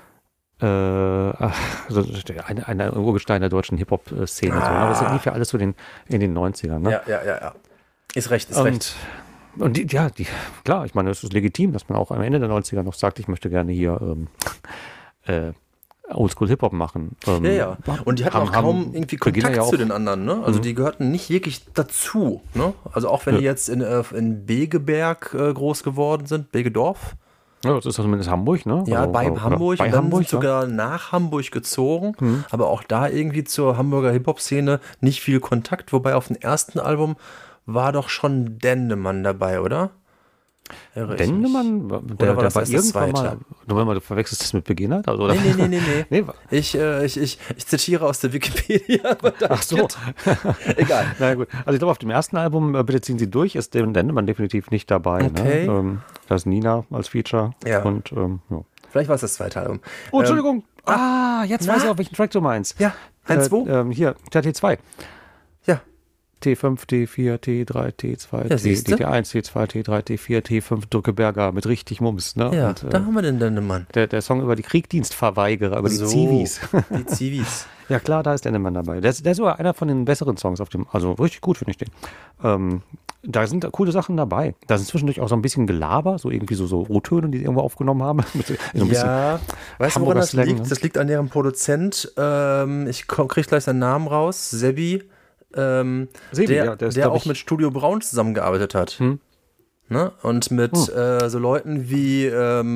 eine Urgestein der deutschen Hip-Hop-Szene. So, aber das lief ja alles so in den 90ern. Ne? Ja. Ist recht. Und klar, ich meine, es ist legitim, dass man auch am Ende der 90er noch sagt, ich möchte gerne hier Oldschool-Hip-Hop machen. Ja. Und die hatten auch kaum irgendwie Kontakt zu den anderen, ne? Also die gehörten nicht wirklich dazu, ne? Also auch wenn die jetzt in Begeberg groß geworden sind, Begedorf. Ja, das ist zumindest Hamburg, ne? Ja, also, bei Hamburg. Bei und dann Hamburg, sind sogar nach Hamburg gezogen. Aber auch da irgendwie zur Hamburger Hip-Hop-Szene nicht viel Kontakt. Wobei auf dem ersten Album war doch schon Dendemann dabei, oder? Dendemann? Oder war das irgendwann mal? Du verwechselst das mit Beginner? Also, Nee. Ich zitiere aus der Wikipedia. Ach so. Egal. Na gut. Also ich glaube, auf dem ersten Album, bitte ziehen Sie durch, ist Dendemann definitiv nicht dabei. Okay. Ne? Da ist Nina als Feature. Ja. Und, Vielleicht war es das zweite Album. Oh, Entschuldigung. Jetzt weiß ich auch, welchen Track du meinst. Ja, 1-2. Hier, der T2. Ja. T5, T4, T3, T2, T1, T2, T3, T4, T5, Drückeberger mit richtig Mums. Ne? Ja, und, da haben wir den Mann. Der Song über die Kriegdienstverweigerer, über die Zivis. Die Zivis. Ja klar, da ist Dendemann dabei. Der ist sogar einer von den besseren Songs auf dem, also richtig gut finde ich den. Da sind coole Sachen dabei. Da sind zwischendurch auch so ein bisschen Gelaber, so irgendwie so O-Töne, die sie irgendwo aufgenommen haben. So weißt du, woran das liegt? Ne? Das liegt an deren Produzent. Ich kriege gleich seinen Namen raus. Sebi. Der auch mit Studio Braun zusammengearbeitet hat. Ne? Und mit so Leuten wie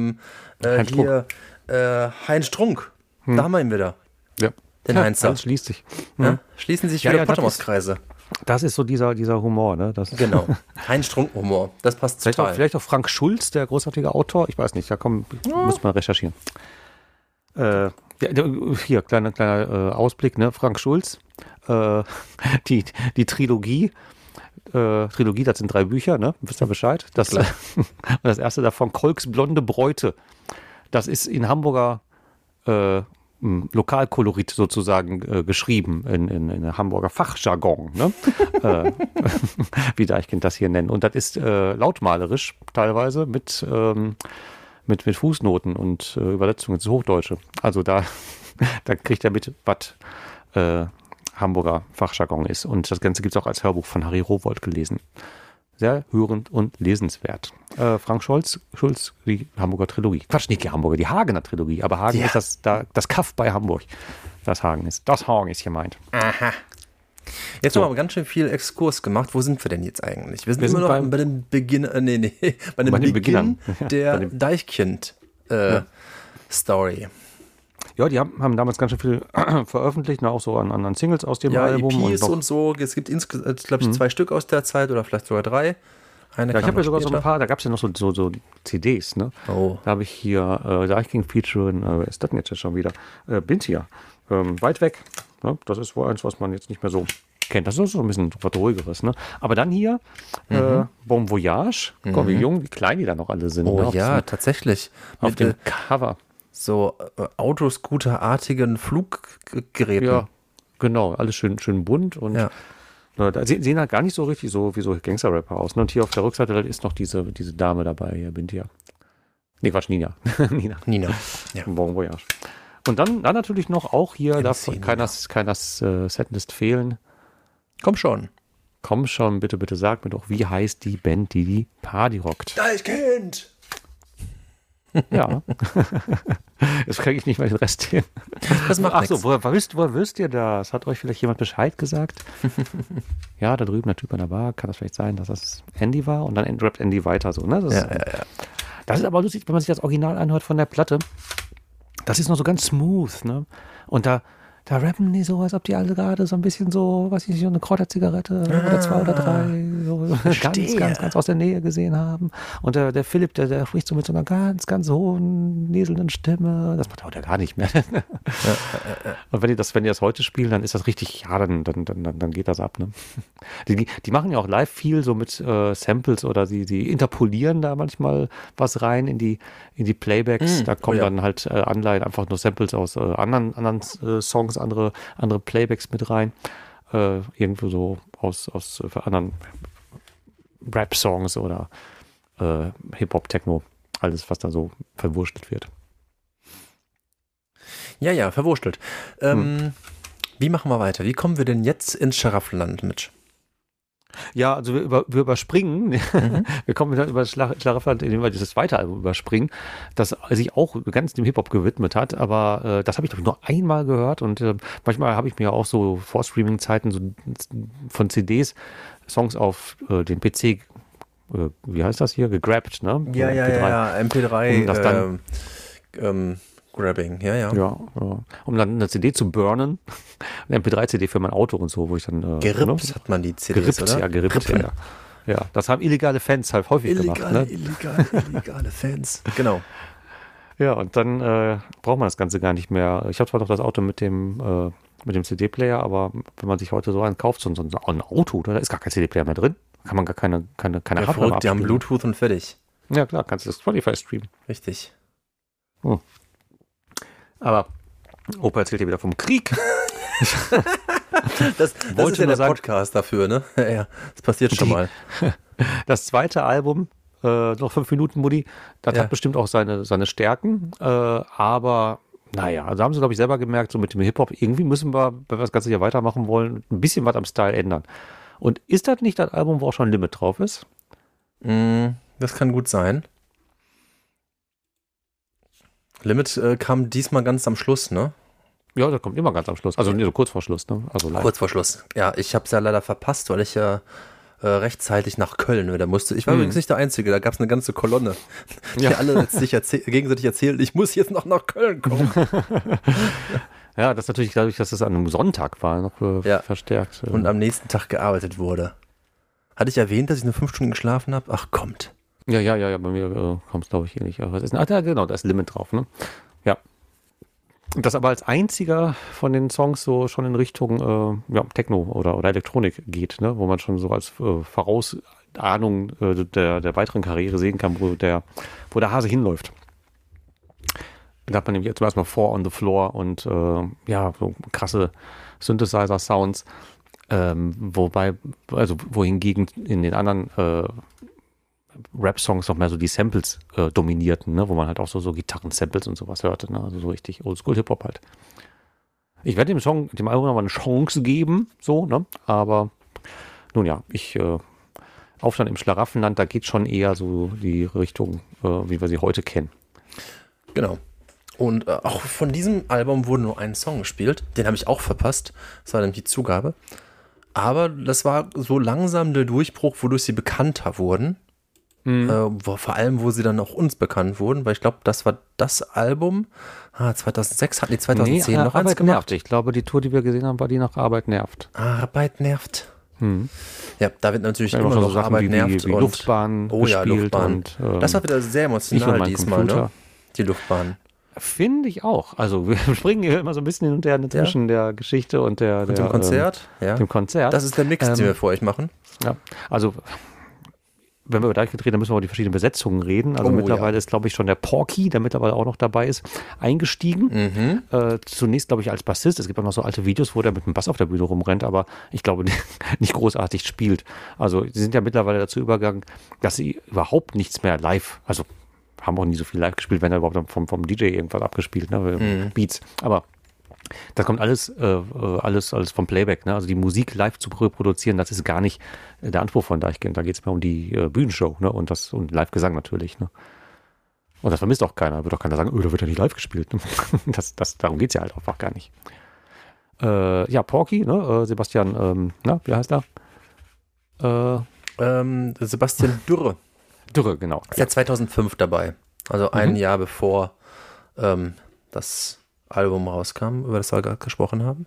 Heinz Strunk. Da haben wir ihn wieder. Ja. Den Heinzer. Alles schließt sich. Ja? Schließen sich wieder Pottamoskreise. Das ist so dieser Humor, ne? Genau. Heinz Strunk-Humor. Das passt total. Vielleicht auch Frank Schulz, der großartige Autor. Ich weiß nicht, muss man recherchieren. Hier, kleiner Ausblick, ne? Frank Schulz. Die Trilogie. Trilogie, das sind 3 Bücher, ne? Wisst ihr Bescheid? Das erste davon, Kolks blonde Bräute. Das ist in Hamburger Lokalkolorit sozusagen geschrieben, in Hamburger Fachjargon, ne? Wie Deichkind das hier nennen. Und das ist lautmalerisch teilweise mit Fußnoten und Übersetzungen ins Hochdeutsche. Also da kriegt er mit, was Hamburger Fachjargon ist. Und das Ganze gibt es auch als Hörbuch von Harry Rowohlt gelesen. Sehr hörend und lesenswert. Frank Schulz, die Hamburger Trilogie. Quatsch, nicht die Hamburger, die Hagener Trilogie. Aber Hagen ist das Kaff bei Hamburg. Das Hagen ist gemeint. Aha. Jetzt haben wir aber ganz schön viel Exkurs gemacht. Wo sind wir denn jetzt eigentlich? Wir sind immer noch bei dem Beginn, bei dem Beginn der Deichkind-Story. Ja, die haben damals ganz schön viel veröffentlicht, auch so an Singles aus dem Album. EPs und so. Es gibt insgesamt, glaube ich, 2 Stück aus der Zeit oder vielleicht sogar 3. Ich habe ja sogar so ein paar, da gab es ja noch so CDs, ne? Oh. Da habe ich hier Deichkind featuring, wer ist das denn jetzt schon wieder? Bintia. Weit weg. Ne? Das ist wohl eins, was man jetzt nicht mehr so kennt. Das ist so ein bisschen was Ruhigeres, ne? Aber dann hier, Bon Voyage. Guck, wie jung, wie klein die da noch alle sind. Oh ne? ja, tatsächlich. Auf dem Cover. So Autoscooter-artigen Fluggeräten. Ja, genau. Alles schön bunt und Sie sehen halt gar nicht so richtig so wie so Gangster-Rapper aus. Ne? Und hier auf der Rückseite ist noch diese Dame dabei, hier, Bintia. Nee, Quatsch, Nina. Nina. Ja. Bon Voyage. Und dann natürlich noch auch hier, darf MC keiner Setlist fehlen. Komm schon. Komm schon, bitte, bitte sag mir doch, wie heißt die Band, die Party rockt? Deichkind! Ja. Jetzt kriege ich nicht mal den Rest hin. Das macht Ach so, nichts. woher wisst ihr das? Hat euch vielleicht jemand Bescheid gesagt? Ja, da drüben der Typ an der Bar, kann das vielleicht sein, dass das Andy war? Und dann rappt Andy weiter so, ne? Ja. Das ist aber lustig, wenn man sich das Original anhört von der Platte. Das ist noch so ganz smooth, ne? Und da rappen die so, als ob die alle gerade so ein bisschen so, weiß ich nicht, so eine Kräuterzigarette oder 2 oder 3 so ganz aus der Nähe gesehen haben. Und der Philipp, der spricht so mit so einer ganz, ganz hohen, näselnden Stimme. Das macht er gar nicht mehr. Und wenn die das heute spielen, dann ist das richtig, ja, dann geht das ab, ne? Die machen ja auch live viel so mit Samples oder die interpolieren da manchmal was rein in die Playbacks. Da kommen dann halt Anleihen, einfach nur Samples aus anderen Songs, andere Playbacks mit rein. Irgendwo so aus anderen Rap-Songs oder Hip-Hop, Techno. Alles, was da so verwurschtelt wird. Ja, verwurstelt. Wie machen wir weiter? Wie kommen wir denn jetzt ins Scharaffenland, Mitch? Ja, also wir überspringen, wir kommen dann über das Schlaraffenland, indem wir dieses zweite Album überspringen, das sich auch ganz dem Hip-Hop gewidmet hat, aber das habe ich, glaube ich, nur einmal gehört und manchmal habe ich mir auch so vor Streaming-Zeiten so von CDs Songs auf den PC, wie heißt das hier, gegrabt, ne? Ja, MP3, um das dann, Grabbing, ja. Um dann eine CD zu burnen, eine MP3-CD für mein Auto und so, wo ich dann... gerippt hat man die CDs, oder? Ja, gerippt, ja. Ja, das haben illegale Fans halt häufig gemacht. Ne? Illegale Fans, genau. Ja, und dann braucht man das Ganze gar nicht mehr. Ich habe zwar noch das Auto mit dem CD-Player, aber wenn man sich heute so einen kauft, so ein Auto, da ist gar kein CD-Player mehr drin. Kann man gar keine ja, verrückt, die haben Bluetooth und fertig. Ja, klar, kannst du das Spotify streamen. Richtig. Aber Opa erzählt hier wieder vom Krieg. Das ist ja der Podcast dafür, ne? Ja, das passiert schon mal. Das zweite Album, noch 5 Minuten, Mutti, das hat bestimmt auch seine Stärken, aber naja, also haben sie, glaube ich, selber gemerkt, so mit dem Hip-Hop, irgendwie müssen wir, wenn wir das Ganze hier weitermachen wollen, ein bisschen was am Style ändern. Und ist das nicht das Album, wo auch schon Limit drauf ist? Das kann gut sein. Limit kam diesmal ganz am Schluss, ne? Ja, das kommt immer ganz am Schluss. Also so kurz vor Schluss, ne? Also kurz vor Schluss. Ja, ich habe es ja leider verpasst, weil ich ja rechtzeitig nach Köln wieder musste. Ich war übrigens nicht der Einzige, da gab es eine ganze Kolonne, die alle sich gegenseitig erzählen, ich muss jetzt noch nach Köln kommen. Ja, das ist natürlich dadurch, dass es an einem Sonntag war, noch verstärkt. Und am nächsten Tag gearbeitet wurde. Hatte ich erwähnt, dass ich nur 5 Stunden geschlafen habe? Ach, kommt. Ja, bei mir kommt es, glaube ich, hier nicht. Was ist, genau, da ist Limit drauf, ne? Ja. Das aber als einziger von den Songs so schon in Richtung Techno oder Elektronik geht, ne? Wo man schon so als Vorausahnung der weiteren Karriere sehen kann, wo der Hase hinläuft. Da hat man nämlich zum ersten Mal 4 on the Floor und so krasse Synthesizer-Sounds, wohingegen in den anderen Rap-Songs noch mehr so die Samples dominierten, ne? Wo man halt auch so Gitarren-Samples und sowas hörte, ne? Also so richtig Oldschool-Hip-Hop halt. Ich werde dem Album noch mal eine Chance geben, so, ne? Aber nun ja, Aufstand im Schlaraffenland, da geht schon eher so die Richtung, wie wir sie heute kennen. Genau. Und auch von diesem Album wurde nur ein Song gespielt. Den habe ich auch verpasst. Das war nämlich die Zugabe. Aber das war so langsam der Durchbruch, wodurch sie bekannter wurden. Vor allem, wo sie dann auch uns bekannt wurden, weil ich glaube, das war das Album. 2006 hatten die 2010 noch eins Arbeit gemacht. Nervt. Ich glaube, die Tour, die wir gesehen haben, war die nach Arbeit nervt. Arbeit nervt. Ja, da wird natürlich immer so noch Sachen Arbeit nervt. Wie und Luftbahn gespielt. Luftbahn. Und, das war wieder sehr emotional diesmal, ne? Die Luftbahn. Finde ich auch. Also wir springen hier immer so ein bisschen hin und her zwischen der Geschichte und dem Konzert. Dem Konzert. Das ist der Mix, den wir für euch machen. Ja, also wenn wir über Deichkind reden, dann müssen wir über die verschiedenen Besetzungen reden. Also mittlerweile ist, glaube ich, schon der Porky, der mittlerweile auch noch dabei ist, eingestiegen. Zunächst, glaube ich, als Bassist. Es gibt auch noch so alte Videos, wo der mit dem Bass auf der Bühne rumrennt, aber ich glaube, nicht großartig spielt. Also sie sind ja mittlerweile dazu übergegangen, dass sie überhaupt nichts mehr live, also haben auch nie so viel live gespielt, wenn er überhaupt vom DJ irgendwas abgespielt, ne? Beats. Aber das kommt alles vom Playback, ne? Also die Musik live zu reproduzieren, das ist gar nicht der Anspruch von Deichkind. Da geht es mehr um die Bühnenshow, ne? Und Live-Gesang natürlich, ne? Und das vermisst auch keiner. Wird auch keiner sagen, da wird ja nicht live gespielt. Darum geht es ja halt einfach gar nicht. Ja, Porky, ne? Sebastian, wie heißt er? Sebastian Dürre. Dürre, genau. Ist ja 2005 dabei. Also ein Jahr bevor das Album rauskam, über das wir gerade gesprochen haben.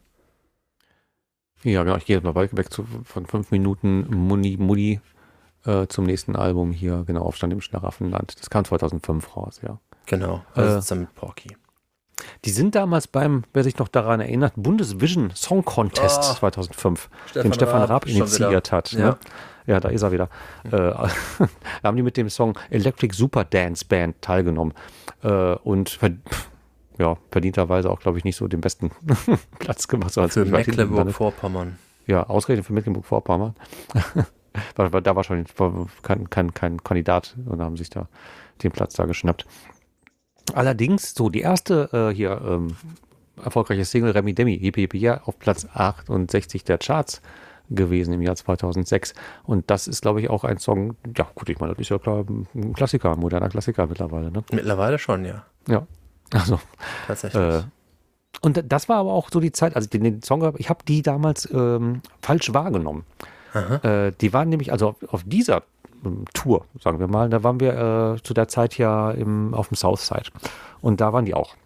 Ja, genau. Ich gehe jetzt mal weg von 5 Minuten Mudi zum nächsten Album hier. Genau, Aufstand im Schlaraffenland. Das kam 2005 raus, ja. Genau, also zusammen mit Porky. Die sind damals wer sich noch daran erinnert, Bundesvision Song Contest 2005, den Stefan Raab initiiert hat. Ja. Ne? Ja, da ist er wieder. Da haben die mit dem Song Electric Super Dance Band teilgenommen. Und verdienterweise auch, glaube ich, nicht so den besten Platz gemacht. Für Mecklenburg-Vorpommern. Ja, ausgerechnet für Mecklenburg-Vorpommern. War da wahrscheinlich kein Kandidat und haben sich da den Platz da geschnappt. Allerdings, so die erste erfolgreiche Single Remi Demi, Yippie Yippie Ja, auf Platz 68 der Charts gewesen im Jahr 2006. Und das ist, glaube ich, auch ein Song, ja gut, ich meine, das ist ja klar ein Klassiker, ein moderner Klassiker mittlerweile. Ne? Mittlerweile schon, ja. Ja, also. Tatsächlich. Und das war aber auch so die Zeit, also den Song, ich habe die damals falsch wahrgenommen. Die waren nämlich, also auf dieser Tour, sagen wir mal, da waren wir zu der Zeit ja auf dem Southside. Und da waren die auch.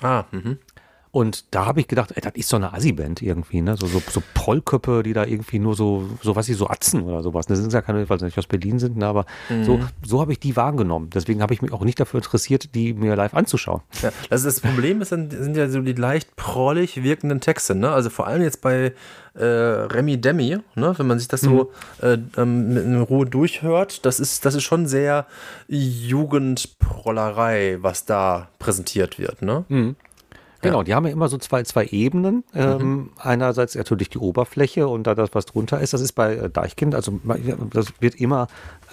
Und da habe ich gedacht, ey, das ist so eine Assi-Band irgendwie, ne? So Prollköppe, die da irgendwie nur so was sie so atzen oder sowas. Das sind ja keine, weil sie nicht aus Berlin sind, ne? Aber so habe ich die wahrgenommen. Deswegen habe ich mich auch nicht dafür interessiert, die mir live anzuschauen. Ja, das Problem sind ja so die leicht prollig wirkenden Texte, ne? Also vor allem jetzt bei Remi Demi, ne? Wenn man sich das so in Ruhe durchhört, das ist schon sehr Jugendprollerei, was da präsentiert wird, ne? Genau, die haben ja immer so zwei Ebenen. Einerseits natürlich die Oberfläche und da das, was drunter ist, das ist bei Deichkind, also das wird immer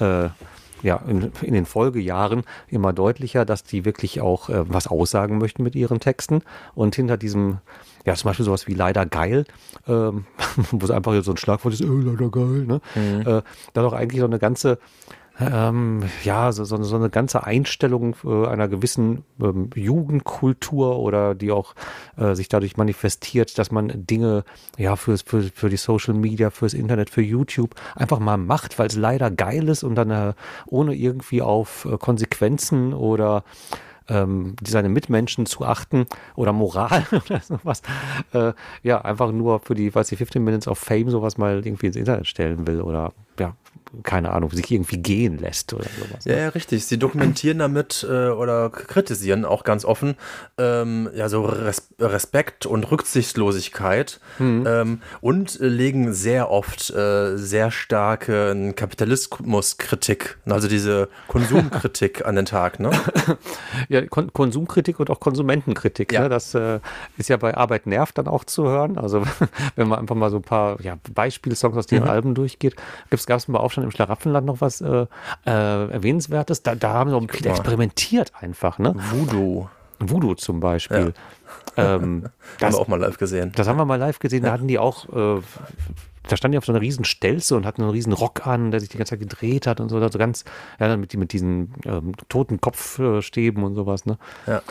in den Folgejahren immer deutlicher, dass die wirklich auch was aussagen möchten mit ihren Texten. Und hinter diesem, ja, zum Beispiel sowas wie leider geil, wo es einfach so ein Schlagwort ist, leider geil, ne? Da doch eigentlich so eine ganze so eine ganze Einstellung einer gewissen Jugendkultur oder die auch sich dadurch manifestiert, dass man Dinge für die Social Media, fürs Internet, für YouTube einfach mal macht, weil es leider geil ist und dann ohne irgendwie auf Konsequenzen oder seine Mitmenschen zu achten oder Moral oder sowas, einfach nur für die 15 Minutes of Fame sowas mal irgendwie ins Internet stellen will oder keine Ahnung, sich irgendwie gehen lässt oder sowas. Ja, richtig. Sie dokumentieren damit oder kritisieren auch ganz offen so Respekt und Rücksichtslosigkeit und legen sehr oft sehr starke Kapitalismuskritik, also diese Konsumkritik an den Tag, ne? Ja, Konsumkritik und auch Konsumentenkritik. Ja. Ne? Das ist ja bei Arbeit nervt dann auch zu hören. Also wenn man einfach mal so ein paar Beispielsongs aus den Alben durchgeht, gab es mal Aufstand im Schlaraffenland noch was Erwähnenswertes. Da haben sie auch experimentiert einfach. Ne? Voodoo zum Beispiel. Ja. Haben wir auch mal live gesehen. Das haben wir mal live gesehen. Da hatten die auch da standen die auf so einer riesen Stelze und hatten einen riesen Rock an, der sich die ganze Zeit gedreht hat und so. Also ganz, mit diesen toten Kopfstäben und sowas, ne? Ja.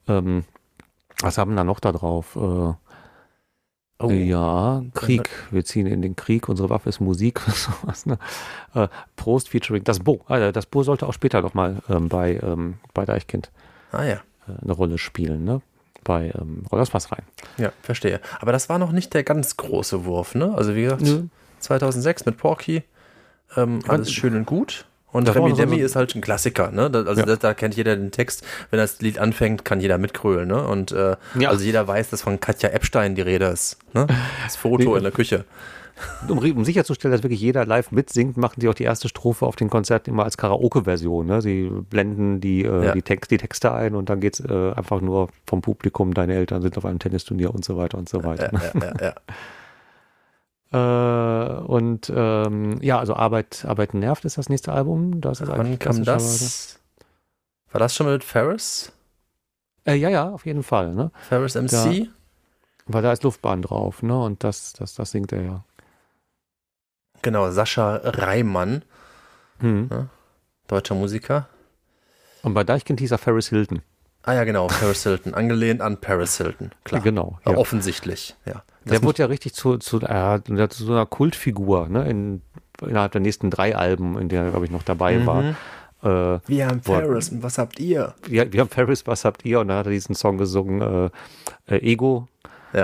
Was haben wir da noch da drauf? Ja, Krieg. Wir ziehen in den Krieg. Unsere Waffe ist Musik. Sowas, ne? Prost featuring das Bo. Das Bo sollte auch später nochmal bei Deichkind eine Rolle spielen, ne? Bei Rollerspaß rein. Ja, verstehe. Aber das war noch nicht der ganz große Wurf, ne? Also wie gesagt, 2006 mit Porky, alles schön und gut. Und Remi Demi ist halt ein Klassiker, ne? Da kennt jeder den Text. Wenn das Lied anfängt, kann jeder mitgrölen, ne? Und also jeder weiß, dass von Katja Epstein die Rede ist, ne? Das Foto in der Küche. um sicherzustellen, dass wirklich jeder live mitsingt, machen sie auch die erste Strophe auf den Konzerten immer als Karaoke-Version. Ne? Sie blenden die Texte ein und dann geht es einfach nur vom Publikum, deine Eltern sind auf einem Tennisturnier und so weiter und so weiter. Also Arbeit nervt ist das nächste Album. Das ist Wann kam das? War das schon mit Ferris? Ja, auf jeden Fall. Ne? Ferris MC? Weil da ist Luftbahn drauf, ne? Und das singt er ja. Genau, Sascha Reimann. Ja, deutscher Musiker. Und bei Deichkind hieß er Paris Hilton. Ah ja, genau, Paris Hilton. Angelehnt an Paris Hilton, klar. Genau. Ja. Offensichtlich, ja. Der wurde ja richtig zu so einer Kultfigur, ne? Innerhalb der nächsten 3 Alben, in denen er, glaube ich, noch dabei war. Wir haben Paris und was habt ihr? Ja, wir haben Paris, was habt ihr? Und dann hat er diesen Song gesungen, Ego. Ja.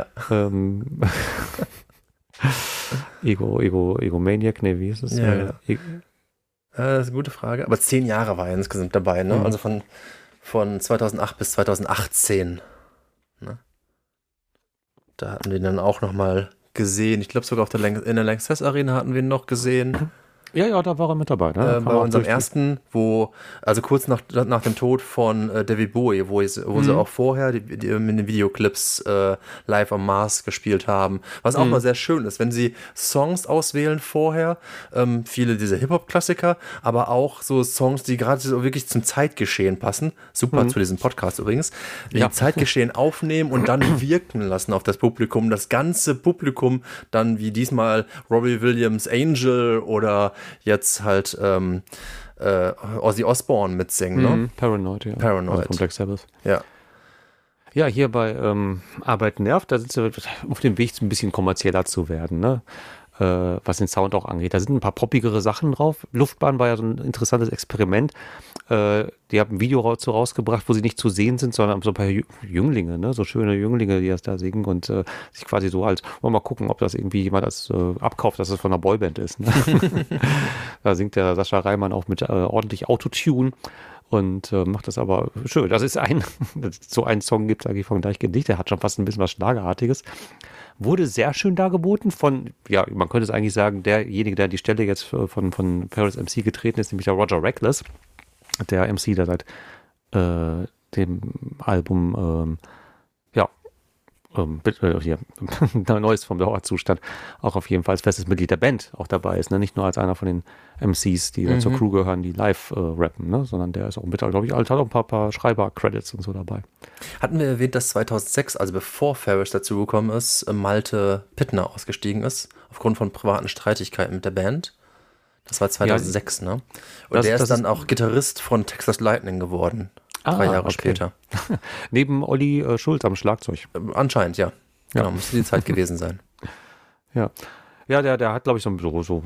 Egomaniac, ne, wie ist es? Ja. Das ist eine gute Frage. Aber 10 Jahre war er insgesamt dabei, ne? Also von 2008 bis 2018. Ne? Da hatten wir ihn dann auch nochmal gesehen. Ich glaube sogar in der Lanxess Arena hatten wir ihn noch gesehen. Ja, da war er mit dabei. Ne? Bei unserem ersten, also kurz nach dem Tod von David Bowie, wo sie auch vorher in den Videoclips Live on Mars gespielt haben. Was auch mal sehr schön ist, wenn sie Songs auswählen vorher, viele dieser Hip-Hop-Klassiker, aber auch so Songs, die gerade so wirklich zum Zeitgeschehen passen. Super zu diesem Podcast übrigens. Die Zeitgeschehen aufnehmen und dann wirken lassen auf das Publikum. Das ganze Publikum dann wie diesmal Robbie Williams Angel oder jetzt halt Ozzy Osbourne mitsingen, ne? Paranoid, ja. Paranoid. Also von Black Sabbath. Ja. Ja, hier bei Arbeit nervt, da sind sie auf dem Weg, ein bisschen kommerzieller zu werden, ne? Was den Sound auch angeht. Da sind ein paar poppigere Sachen drauf. Luftbahn war ja so ein interessantes Experiment. Die haben ein Video rausgebracht, wo sie nicht zu sehen sind, sondern so ein paar Jünglinge, ne? So schöne Jünglinge, die das da singen und sich quasi so als, wollen wir mal gucken, ob das irgendwie jemand als abkauft, dass es von einer Boyband ist. Ne? Da singt der Sascha Reimann auch mit ordentlich Autotune und macht das aber schön. Das ist so ein Song gibt es eigentlich von Deichkind, der hat schon fast ein bisschen was Schlagerartiges. Wurde sehr schön dargeboten von, ja, man könnte es eigentlich sagen, derjenige, der an die Stelle jetzt von Paris MC getreten ist, nämlich der Roger Reckless, der MC, der seit dem Album hier Neues vom Dauerzustand auch auf jeden Fall als festes Mitglied der Band auch dabei ist, ne? Nicht nur als einer von den MCs, die zur Crew gehören, die live rappen, ne? Sondern der ist auch mit, glaube ich, hat auch ein paar Schreiber-Credits und so dabei. Hatten wir erwähnt, dass 2006, also bevor Ferris dazugekommen ist, Malte Pittner ausgestiegen ist, aufgrund von privaten Streitigkeiten mit der Band. Das war 2006, ne? Und der ist dann auch Gitarrist von Texas Lightning geworden. 3 Jahre später. Neben Olli Schulz am Schlagzeug. Anscheinend, ja. Genau, müsste die Zeit gewesen sein. Ja, der hat, glaube ich, so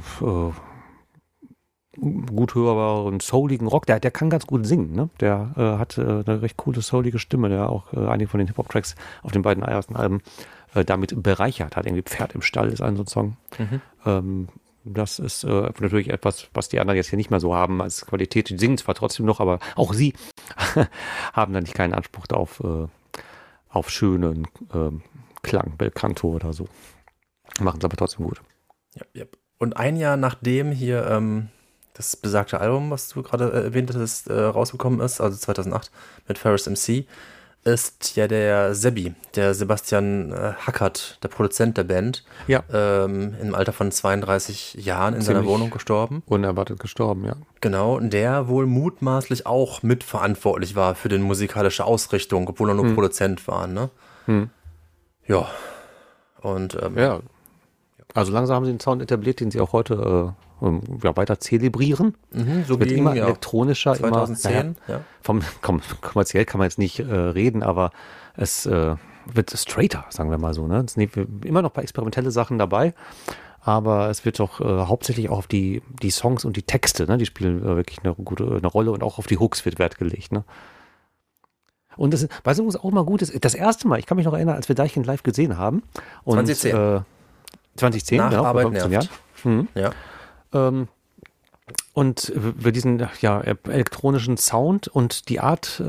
gut hörbaren, souligen Rock. Der kann ganz gut singen, ne? Der hat eine recht coole, soulige Stimme, der auch einige von den Hip-Hop-Tracks auf den beiden ersten Alben damit bereichert hat. Irgendwie Pferd im Stall ist so ein Song. Das ist natürlich etwas, was die anderen jetzt hier nicht mehr so haben als Qualität. Die singen zwar trotzdem noch, aber auch sie haben dann nicht keinen Anspruch auf schönen Klang, Belcanto oder so. Machen es aber trotzdem gut. Ja. Und ein Jahr nachdem hier das besagte Album, was du gerade erwähnt hattest, rausgekommen ist, also 2008 mit Ferris MC, ist ja der Sebi, der Sebastian Hackert, der Produzent der Band, im Alter von 32 Jahren in seiner Wohnung gestorben. Unerwartet gestorben, ja. Genau, und der wohl mutmaßlich auch mitverantwortlich war für die musikalische Ausrichtung, obwohl er nur Produzent war, ne? Ja. Und also langsam haben sie einen Sound etabliert, den sie auch heute weiter zelebrieren. So wird immer elektronischer, 2010, kommerziell kann man jetzt nicht reden, aber es wird straighter, sagen wir mal so. Ne? Es sind immer noch ein paar experimentelle Sachen dabei, aber es wird doch hauptsächlich auch auf die Songs und die Texte, ne? Die spielen wirklich eine Rolle und auch auf die Hooks wird Wert gelegt. Ne? Und das, weißt du, was auch mal gut ist? Das erste Mal, ich kann mich noch erinnern, als wir Deichkind live gesehen haben. Und, 2010. 2010, nach ja, Arbeit vor 15 nervt. Jahren. Ja. und wir diesen elektronischen Sound und die Art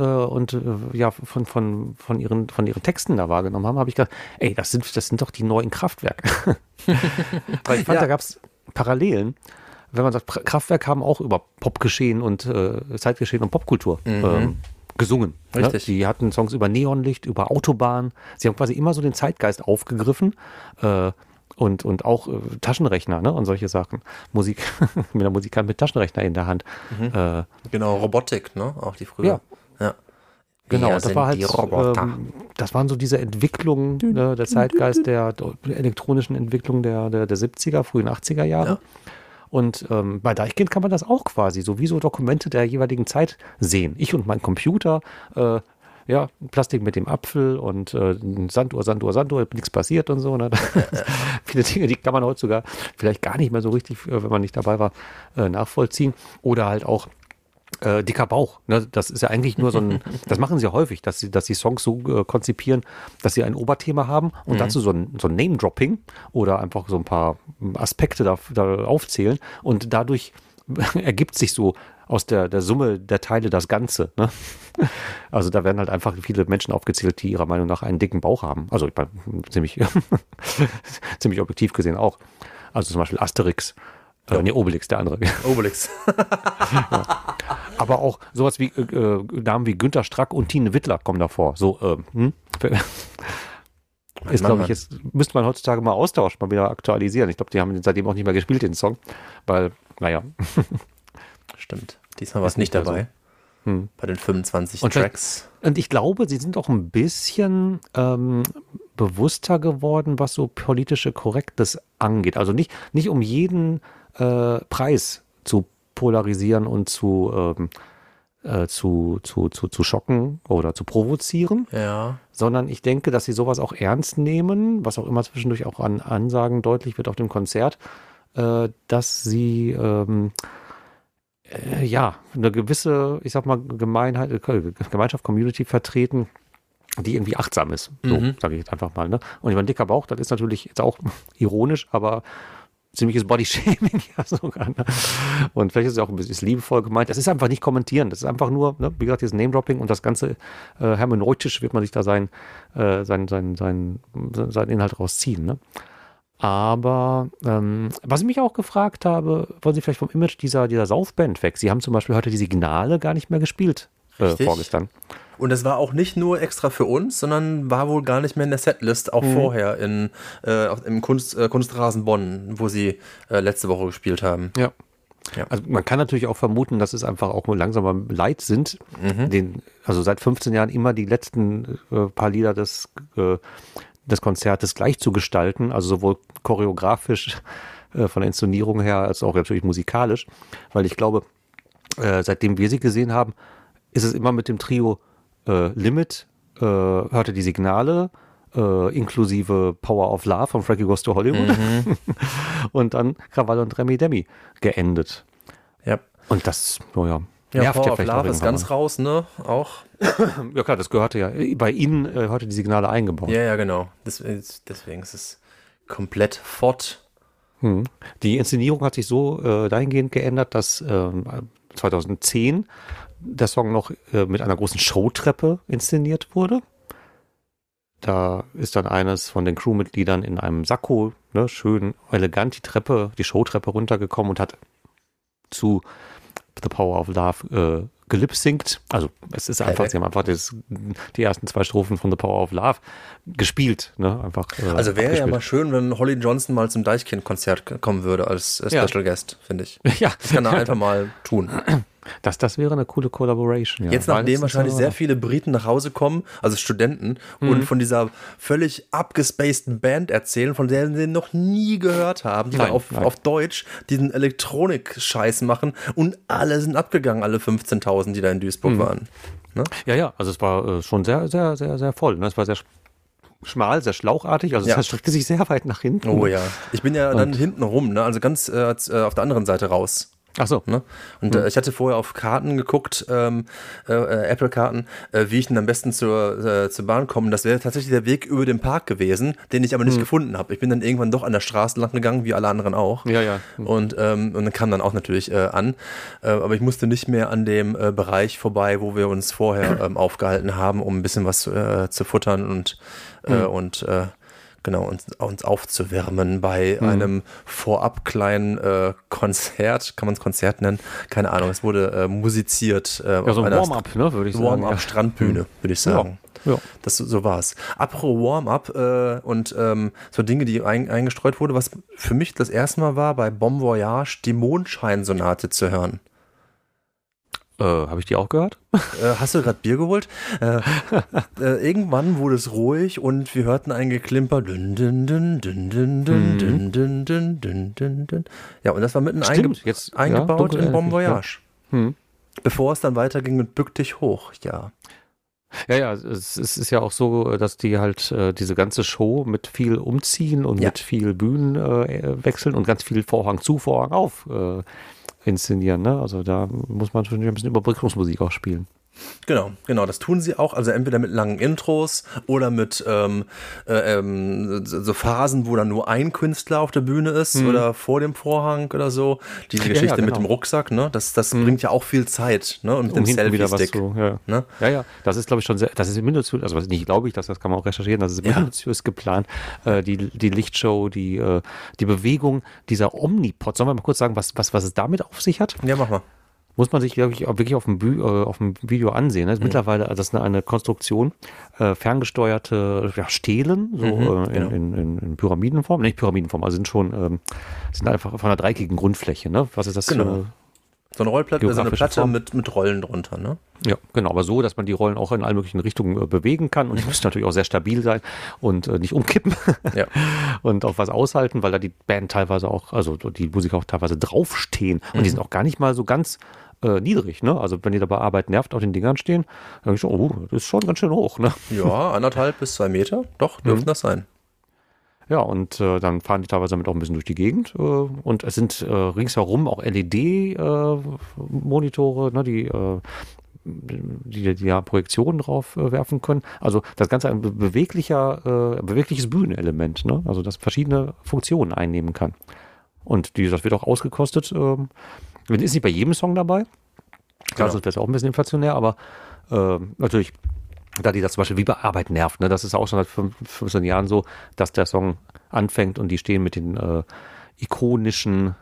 von ihren Texten da wahrgenommen haben, habe ich gedacht, ey, das sind doch die neuen Kraftwerke. Weil ich fand, da gab es Parallelen. Wenn man sagt, Kraftwerk haben auch über Popgeschehen und Zeitgeschehen und Popkultur gesungen. Richtig. Ne? Die hatten Songs über Neonlicht, über Autobahn. Sie haben quasi immer so den Zeitgeist aufgegriffen und auch Taschenrechner, ne? Und solche Sachen. Musik, mit der Musikant mit Taschenrechner in der Hand. Genau, Robotik, ne? Auch die früher. Ja. Genau, Wir das sind war halt, die Roboter. das waren so diese Entwicklungen, der Zeitgeist der elektronischen Entwicklung der 70er, frühen 80er Jahre. Ja. Und bei Deichkind kann man das auch quasi, so wie so Dokumente der jeweiligen Zeit sehen. Ich und mein Computer, Plastik mit dem Apfel und Sanduhr, nichts passiert und so. Ne? Viele Dinge, die kann man heute sogar vielleicht gar nicht mehr so richtig, wenn man nicht dabei war, nachvollziehen. Oder halt auch dicker Bauch. Ne? Das ist ja eigentlich nur so ein, das machen sie ja häufig, dass sie Songs so konzipieren, dass sie ein Oberthema haben und dazu so ein Name-Dropping oder einfach so ein paar Aspekte da aufzählen und dadurch ergibt sich so aus der Summe der Teile das Ganze. Ne? Also da werden halt einfach viele Menschen aufgezählt, die ihrer Meinung nach einen dicken Bauch haben. Also ich meine, ziemlich objektiv gesehen auch. Also zum Beispiel Asterix. Obelix, der andere. Obelix. Ja. Aber auch sowas wie Namen wie Günter Strack und Tine Wittler kommen davor. So, ist, glaube ich, jetzt müsste man heutzutage mal austauschen, mal wieder aktualisieren. Ich glaube, die haben seitdem auch nicht mehr gespielt, den Song. Weil, naja. Stimmt. Diesmal war es nicht dabei. So. Bei den 25 Tracks. Und ich glaube, sie sind auch ein bisschen bewusster geworden, was so politische Korrektness angeht. Also nicht um jeden Preis zu polarisieren und zu schocken oder zu provozieren, sondern ich denke, dass sie sowas auch ernst nehmen, was auch immer zwischendurch auch an Ansagen deutlich wird auf dem Konzert, dass sie eine gewisse, ich sag mal, Gemeinschaft, Community vertreten, die irgendwie achtsam ist, so sage ich jetzt einfach mal. Ne? Und ich meine, dicker Bauch, das ist natürlich jetzt auch ironisch, aber ziemliches Bodyshaming ja sogar. Ne? Und vielleicht ist es auch ein bisschen liebevoll gemeint. Das ist einfach nicht kommentieren. Das ist einfach nur, ne, wie gesagt, dieses Name-Dropping und das Ganze hermeneutisch wird man sich da seinen Inhalt rausziehen. Ne? Aber was ich mich auch gefragt habe, wollen Sie vielleicht vom Image dieser Southband weg? Sie haben zum Beispiel heute die Signale gar nicht mehr gespielt vorgestern. Und das war auch nicht nur extra für uns, sondern war wohl gar nicht mehr in der Setlist, auch vorher im Kunstrasen Bonn, wo sie letzte Woche gespielt haben. Ja. Also man kann natürlich auch vermuten, dass es einfach auch langsamer leid sind, also seit 15 Jahren immer die letzten paar Lieder des Konzertes gleich zu gestalten, also sowohl choreografisch von der Inszenierung her, als auch natürlich musikalisch, weil ich glaube, seitdem wir sie gesehen haben, ist es immer mit dem Trio Limit, hörte die Signale, inklusive Power of Love von Frankie Goes to Hollywood und dann Krawall und Remi Demi geendet. Ja. Und das, Power of Love ist ganz raus, ne? Auch. Ja klar, das gehörte ja, bei Ihnen heute die Signale eingebaut. Ja, genau. Deswegen ist es komplett fort. Die Inszenierung hat sich so dahingehend geändert, dass 2010 der Song noch mit einer großen Showtreppe inszeniert wurde. Da ist dann eines von den Crewmitgliedern in einem Sakko, ne, schön elegant die Showtreppe runtergekommen und hat zu The Power of Love gelipsingt. Also es ist einfach, sie haben einfach die ersten 2 Strophen von The Power of Love gespielt. Ne? Einfach, also wäre ja mal schön, wenn Holly Johnson mal zum Deichkind-Konzert kommen würde als Special Guest, finde ich. Ja. Das kann er einfach mal tun. Das wäre eine coole Collaboration. Ja. Jetzt, nachdem wahrscheinlich sehr viele Briten nach Hause kommen, also Studenten, und von dieser völlig abgespaceden Band erzählen, von der sie noch nie gehört haben, die auf Deutsch diesen Elektronik-Scheiß machen und alle sind abgegangen, alle 15.000, die da in Duisburg waren. Ne? Ja, also es war schon sehr, sehr, sehr, sehr voll. Ne? Es war sehr schmal, sehr schlauchartig, also es erstreckte sich sehr weit nach hinten. Oh ja, ich bin ja dann hinten rum, ne? Also ganz auf der anderen Seite raus. Ach so. Ne? Und ich hatte vorher auf Karten geguckt, Apple-Karten, wie ich denn am besten zur Bahn komme. Das wäre tatsächlich der Weg über den Park gewesen, den ich aber nicht gefunden habe. Ich bin dann irgendwann doch an der Straße lang gegangen, wie alle anderen auch. Ja. Und dann kam dann auch natürlich an. Aber ich musste nicht mehr an dem Bereich vorbei, wo wir uns vorher aufgehalten haben, um ein bisschen was zu futtern und genau, uns aufzuwärmen bei einem vorab kleinen Konzert, kann man es Konzert nennen? Keine Ahnung, es wurde musiziert. Ja, so ein Warm-up, ne, würde ich sagen. Warm-up, Strandbühne, würde ich sagen. Ja. So war es. Apropos Warm-up und so Dinge, die eingestreut wurde, was für mich das erste Mal war, bei Bon Voyage die Mondscheinsonate zu hören. Habe ich die auch gehört? Hast du gerade Bier geholt? Irgendwann wurde es ruhig und wir hörten ein Geklimper. Dün, dün, dün, dün, dün, dün, dün, dün, dün, dün, dün, dün. Ja, und das war mitten eingebaut in Bon Voyage. Ja. Bevor es dann weiterging mit Bück dich hoch, ja. Ja, es ist ja auch so, dass die halt diese ganze Show mit viel Umziehen und mit viel Bühnen wechseln und ganz viel Vorhang zu, Vorhang auf inszenieren, ne? Also da muss man schon ein bisschen Überbrückungsmusik auch spielen. Genau, das tun sie auch, also entweder mit langen Intros oder mit so Phasen, wo dann nur ein Künstler auf der Bühne ist oder vor dem Vorhang oder so. Die Geschichte genau. mit dem Rucksack, ne? Das bringt ja auch viel Zeit, ne? Und mit dem Selfie-Stick. Ne? Ja, das ist, glaube ich, schon sehr, das ist minutiös, also nicht glaube ich, das kann man auch recherchieren, das ist minutiös geplant, die Lichtshow, die Bewegung dieser Omnipods. Sollen wir mal kurz sagen, was es damit auf sich hat? Ja, mach mal. Muss man sich, glaube ich, auch wirklich auf dem Video ansehen. Ne? Mittlerweile, das ist eine Konstruktion, ferngesteuerte Stelen, so in Pyramidenform. Nicht Pyramidenform, also sind einfach von einer dreieckigen Grundfläche. Ne? Was ist das für eine so eine Rollplatte, so eine Platte mit Rollen drunter, ne? Ja, genau, aber so, dass man die Rollen auch in allen möglichen Richtungen bewegen kann und die müssen natürlich auch sehr stabil sein und nicht umkippen und auch was aushalten, weil da die Band teilweise auch, also die Musiker auch teilweise draufstehen und die sind auch gar nicht mal so ganz niedrig, ne? Also wenn die da bei Arbeit nervt auf den Dingern stehen, dann denke ich schon, das ist schon ganz schön hoch, ne? Ja, 1,5 bis 2 Meter, doch, dürften das sein. Ja, und dann fahren die teilweise damit auch ein bisschen durch die Gegend. Und es sind ringsherum auch LED-Monitore, ne, die Projektionen drauf werfen können. Also das Ganze ein bewegliches Bühnenelement, ne? Also das verschiedene Funktionen einnehmen kann. Und das wird auch ausgekostet. Ist nicht bei jedem Song dabei. Klar, das wäre auch ein bisschen inflationär, aber natürlich, da die das zum Beispiel wie bei Arbeit nervt, ne? Das ist auch schon seit 15 Jahren so, dass der Song anfängt und die stehen mit den ikonischen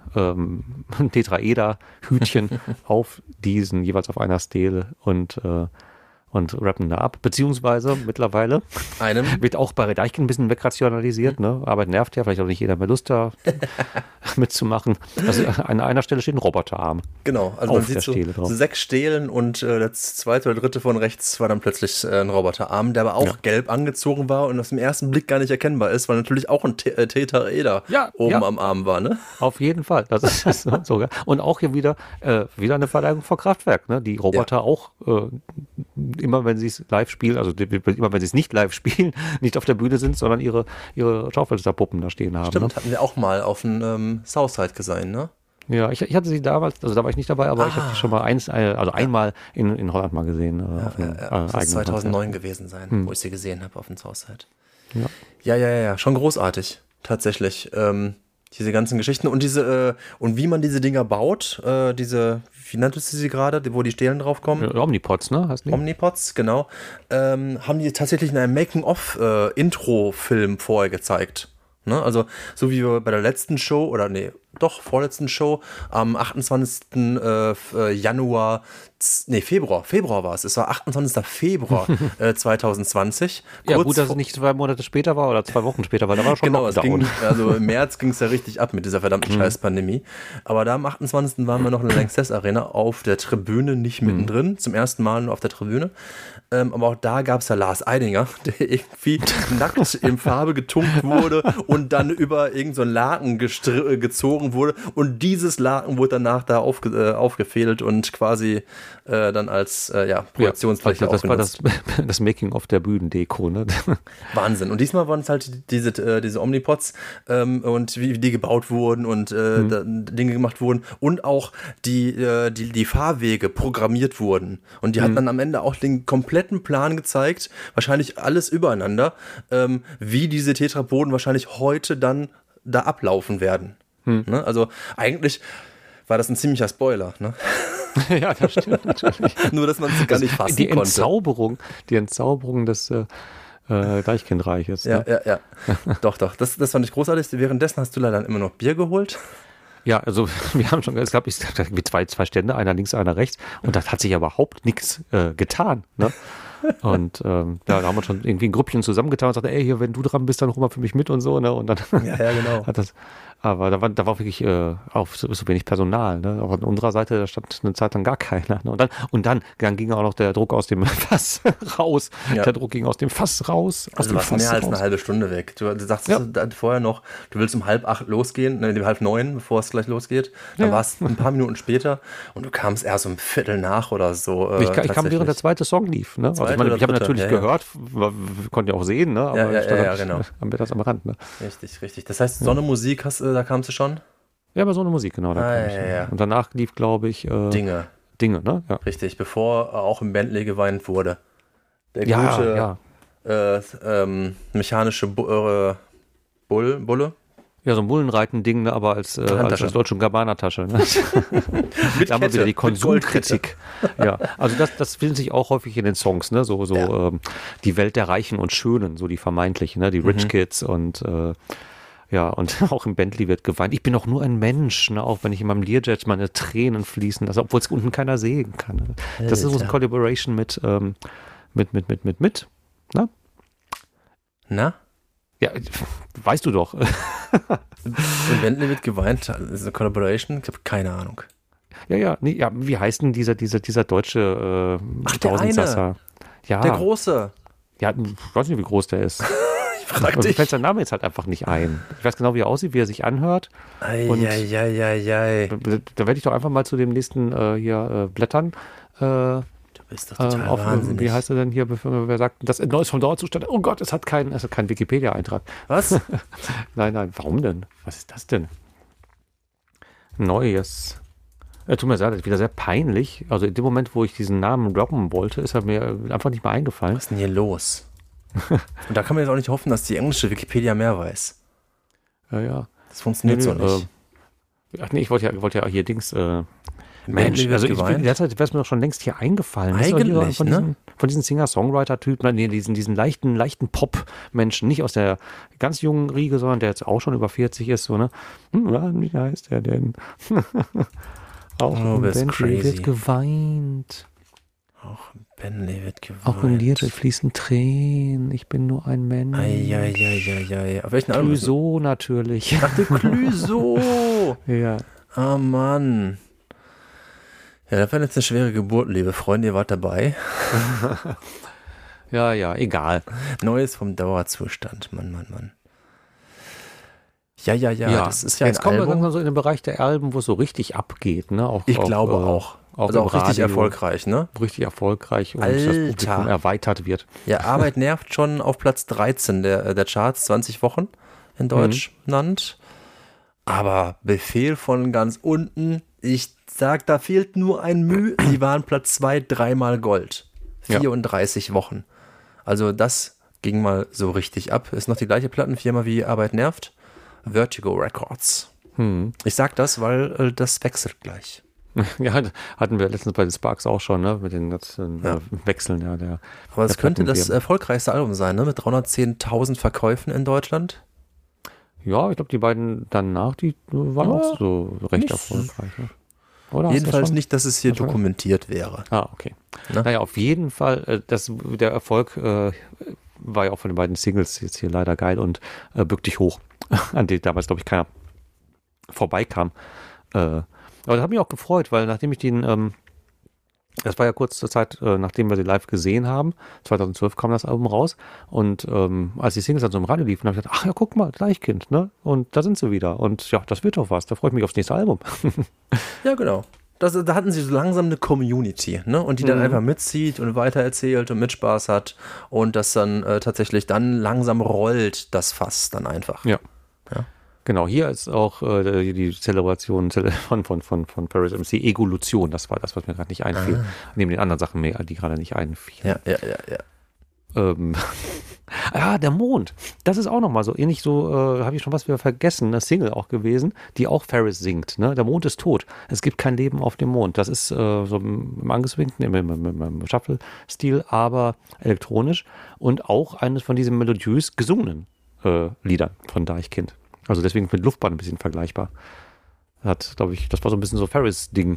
Tetraeder-Hütchen auf diesen, jeweils auf einer Stele und rappen da ab. Beziehungsweise mittlerweile wird auch bei Deichkind ein bisschen wegrationalisiert. Ne? Arbeit nervt ja, vielleicht auch nicht jeder mehr Lust da mitzumachen. Also an einer Stelle steht ein Roboterarm. Genau, also man sieht so 6 Stelen und der zweite oder dritte von rechts war dann plötzlich ein Roboterarm, der aber auch gelb angezogen war und auf den ersten Blick gar nicht erkennbar ist, weil natürlich auch ein Tetraeder oben am Arm war. Ne? Auf jeden Fall. Das ist sogar. Und auch hier wieder eine Verleihung vor Kraftwerk. Ne? Die Roboter auch immer wenn sie es live spielen, also immer wenn sie es nicht live spielen, nicht auf der Bühne sind, sondern ihre Schaufensterpuppen da stehen haben. Stimmt, ne? hatten wir auch mal auf dem Southside gesehen, ne? Ja, ich hatte sie damals, also da war ich nicht dabei, aber ich habe sie schon mal einmal in Holland mal gesehen. Das muss 2009 gewesen sein, wo ich sie gesehen habe auf dem Southside. Ja, schon großartig, tatsächlich. Diese ganzen Geschichten und und wie man diese Dinger baut, wie nanntest du sie gerade, wo die Stelen drauf kommen? Omnipods, ne? Heißt die? Omnipods, genau. Haben die tatsächlich in einem Making-of-Intro-Film vorher gezeigt. Ne? Also, so wie wir bei der letzten Show, vorletzten Show, am 28. Februar war es. Es war 28. Februar 2020. Ja, gut, dass es nicht 2 Monate später war oder 2 Wochen später, weil da war schon Lockdown. Also im März ging es ja richtig ab mit dieser verdammten Scheiß-Pandemie. Aber da am 28. waren wir noch in der Lanxess Arena auf der Tribüne, nicht mittendrin, zum ersten Mal nur auf der Tribüne. Aber auch da gab es ja Lars Eidinger, der irgendwie nackt in Farbe getunkt wurde und dann über irgend so einen Laken gezogen gezogen wurde und dieses Laken wurde danach da aufgefädelt und quasi dann als Projektionsfläche das war aufgenutzt. das Making-of der Bühnendeko, ne? Wahnsinn. Und diesmal waren es halt diese Omnipods und wie die gebaut wurden und Dinge gemacht wurden und auch die Fahrwege programmiert wurden. Und die hatten dann am Ende auch den kompletten Plan gezeigt, wahrscheinlich alles übereinander, wie diese Tetrapoden wahrscheinlich heute dann da ablaufen werden. Ne? Also eigentlich war das ein ziemlicher Spoiler, ne? Ja, das stimmt natürlich. Nur, dass man es gar nicht fassen konnte. Die Entzauberung des Deichkindreiches. Ja, Ne? ja. Doch. Das fand ich großartig. Währenddessen hast du leider immer noch Bier geholt. Ja, also wir haben schon, es gab irgendwie zwei Stände, einer links, einer rechts. Und da hat sich überhaupt nichts getan. Ne? Und da haben wir schon irgendwie ein Grüppchen zusammengetan und sagte, ey, hier, wenn du dran bist, dann hol mal für mich mit und so. Ne? Und dann ja, genau. hat das. Aber da war wirklich auch so wenig Personal. Ne? Auch an unserer Seite, da stand eine Zeit lang gar keiner. Ne? Und dann ging auch noch der Druck aus dem Fass raus. Ja. Der Druck ging aus dem Fass raus. Also du warst mehr als eine halbe Stunde weg. Du sagst vorher noch, du willst um 7:30 losgehen, 7:30, bevor es gleich losgeht. Dann warst du ein paar Minuten später und du kamst erst um 15:15 oder so. Ich kam während der zweite Song lief. Ne? Also ich habe natürlich gehört, wir konnten ja auch sehen, ne? Aber genau. Haben wir das am Rand. Ne? Richtig. Das heißt, Sonne-Musik da kamst du schon? Ja, bei so einer Musik, genau. Ja. Und danach lief, glaube ich, Dinge, ne? Ja. Richtig, bevor auch im Bentley geweint wurde. Der gute mechanische Bulle. Ja, so ein Bullenreiten-Ding, ne, aber als Dolce & Gabbana-Tasche. Ne? Mit da haben wir wieder die Kette, Konsumkritik. Ja, also das findet sich auch häufig in den Songs, ne? So die Welt der Reichen und Schönen, so die vermeintlichen, ne? Die Rich Kids und und auch im Bentley wird geweint. Ich bin auch nur ein Mensch, ne? Auch wenn ich in meinem Learjet meine Tränen fließen lasse, obwohl es unten keiner sehen kann. Ne? Das ist so eine Collaboration mit, ne? Na? Ja, weißt du doch. Im Bentley wird geweint, das ist eine Collaboration, ich habe keine Ahnung. Ja, wie heißt denn dieser deutsche Tausendsasser? Ja. Der Große. Ja, ich weiß nicht, wie groß der ist. Frag dich. Mir fällt sein Name jetzt halt einfach nicht ein. Ich weiß genau, wie er aussieht, wie er sich anhört. Eieieiei. Da werde ich doch einfach mal zu dem nächsten blättern. Du bist doch total wahnsinnig. Wie heißt er denn hier, wer sagt, das Neues vom Dauerzustand? Oh Gott, es hat keinen Wikipedia-Eintrag. Was? Nein, warum denn? Was ist das denn? Neues. Tut mir leid, das ist wieder sehr peinlich. Also in dem Moment, wo ich diesen Namen droppen wollte, ist er mir einfach nicht mehr eingefallen. Was ist denn hier los? Und da kann man jetzt auch nicht hoffen, dass die englische Wikipedia mehr weiß. Ja. Das funktioniert so nicht. Ich wollte ja hier Dings. Mensch, also derzeit wäre es mir doch schon längst hier eingefallen. Eigentlich, von diesen Singer-Songwriter-Typen, diesen leichten Pop-Menschen, nicht aus der ganz jungen Riege, sondern der jetzt auch schon über 40 ist, so, ne? Wie heißt der denn? Auch im Bentley wird geweint. Auch im Bentley wird geweint. Auch in Learjet fließen Tränen. Ich bin nur ein Mensch. Eieieiei. Auf welchen Album? Clouseau natürlich. Ach, der Clouseau. Ja. Oh Mann. Ja, das war jetzt eine schwere Geburt, liebe Freunde. Ihr wart dabei. Ja, egal. Neues vom Dauerzustand. Mann. Ja, das ist ja jetzt kommen wir langsam so in den Bereich der Alben, wo es so richtig abgeht, ne? Ich glaube auch. Also auch richtig erfolgreich, ne? Richtig erfolgreich und Alter. das Publikum erweitert wird. Ja, Arbeit nervt schon auf Platz 13 der Charts, 20 Wochen in Deutschland. Aber Befehl von ganz unten, ich sag, da fehlt nur ein Mühe. Sie waren Platz 2, 3-mal Gold. 34 Wochen. Also das ging mal so richtig ab. Ist noch die gleiche Plattenfirma wie Arbeit nervt. Vertigo Records. Ich sag das, weil das wechselt gleich. Ja, hatten wir letztens bei den Sparks auch schon, ne? Mit den ganzen Wechseln. Ja, aber es könnte das erfolgreichste Album sein, ne? Mit 310.000 Verkäufen in Deutschland. Ja, ich glaube, die beiden danach, die waren auch so recht erfolgreich. Ne? Oder jedenfalls nicht, dass es hier dokumentiert wäre. Okay. Ne? Naja, auf jeden Fall, der Erfolg war ja auch von den beiden Singles jetzt hier leider geil und wirklich hoch, an die damals, glaube ich, keiner vorbeikam. Aber das hat mich auch gefreut, weil nachdem ich den Das war ja kurz zur Zeit, nachdem wir sie live gesehen haben. 2012 kam das Album raus. Und als die Singles dann so im Radio liefen, habe ich gedacht, ach ja, guck mal, Deichkind, ne? Und da sind sie wieder. Und ja, das wird doch was. Da freue ich mich aufs nächste Album. Ja, genau. Da hatten sie so langsam eine Community, ne? Und die dann einfach mitzieht und weitererzählt und mit Spaß hat. Und das dann tatsächlich dann langsam rollt, das Fass dann einfach. Ja. Ja. Genau, hier ist auch die Zelebration von Paris MC, Evolution. Das war das, was mir gerade nicht einfiel. Neben den anderen Sachen mehr, die gerade nicht einfielen. Ja. Der Mond. Das ist auch nochmal so ähnlich, habe ich schon was wieder vergessen, eine Single auch gewesen, die auch Ferris singt. Ne? Der Mond ist tot. Es gibt kein Leben auf dem Mond. Das ist so im angeswingten, im Shuffle-Stil, aber elektronisch und auch eines von diesen melodiös gesungenen Liedern von Deichkind. Also deswegen mit Luftbahn ein bisschen vergleichbar. Hat, glaube ich, das war so ein bisschen so Ferris-Ding.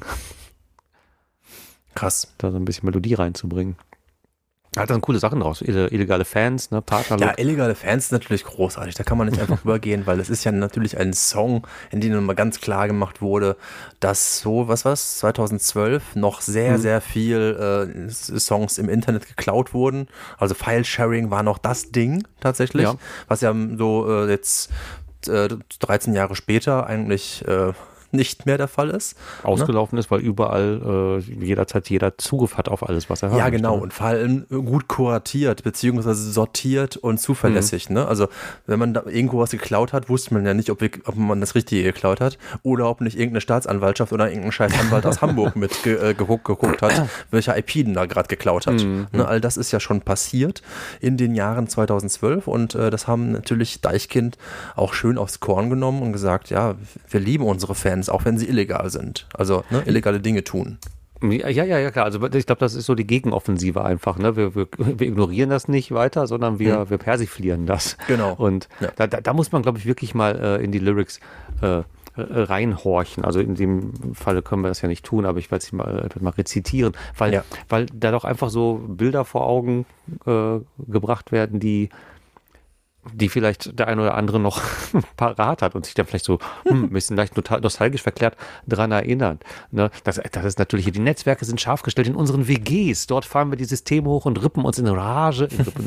Krass. Da so ein bisschen Melodie reinzubringen. Hat dann coole Sachen draus. Illegale Fans, ne, Partnerlook. Ja, illegale Fans ist natürlich großartig. Da kann man nicht einfach übergehen, weil es ist ja natürlich ein Song, in dem nochmal ganz klar gemacht wurde, dass 2012 noch sehr, sehr viel Songs im Internet geklaut wurden. Also File-Sharing war noch das Ding tatsächlich, was ja so jetzt 13 Jahre später eigentlich nicht mehr der Fall ist. Ausgelaufen ist, weil überall jederzeit jeder Zugriff hat auf alles, was er hat. Ja, genau. Und vor allem gut kuratiert, beziehungsweise sortiert und zuverlässig. Ne? Also wenn man da irgendwo was geklaut hat, wusste man ja nicht, ob man das Richtige geklaut hat oder ob nicht irgendeine Staatsanwaltschaft oder irgendein scheiß Anwalt aus Hamburg mit geguckt hat, welcher IP denn da gerade geklaut hat. Ne? All das ist ja schon passiert in den Jahren 2012 und das haben natürlich Deichkind auch schön aufs Korn genommen und gesagt, ja, wir lieben unsere Fans, auch wenn sie illegal sind. Also illegale Dinge tun. Ja, klar. Also ich glaube, das ist so die Gegenoffensive einfach. Ne? Wir ignorieren das nicht weiter, sondern wir persiflieren das. Genau. Und da muss man, glaube ich, wirklich mal in die Lyrics reinhorchen. Also in dem Falle können wir das ja nicht tun, aber ich werde es mal rezitieren, weil da doch einfach so Bilder vor Augen gebracht werden, die vielleicht der eine oder andere noch parat hat und sich dann vielleicht so ein bisschen leicht nostalgisch verklärt dran erinnert. Ne? Das ist natürlich hier, die Netzwerke sind scharf gestellt in unseren WGs. Dort fahren wir die Systeme hoch und rippen uns in Rage.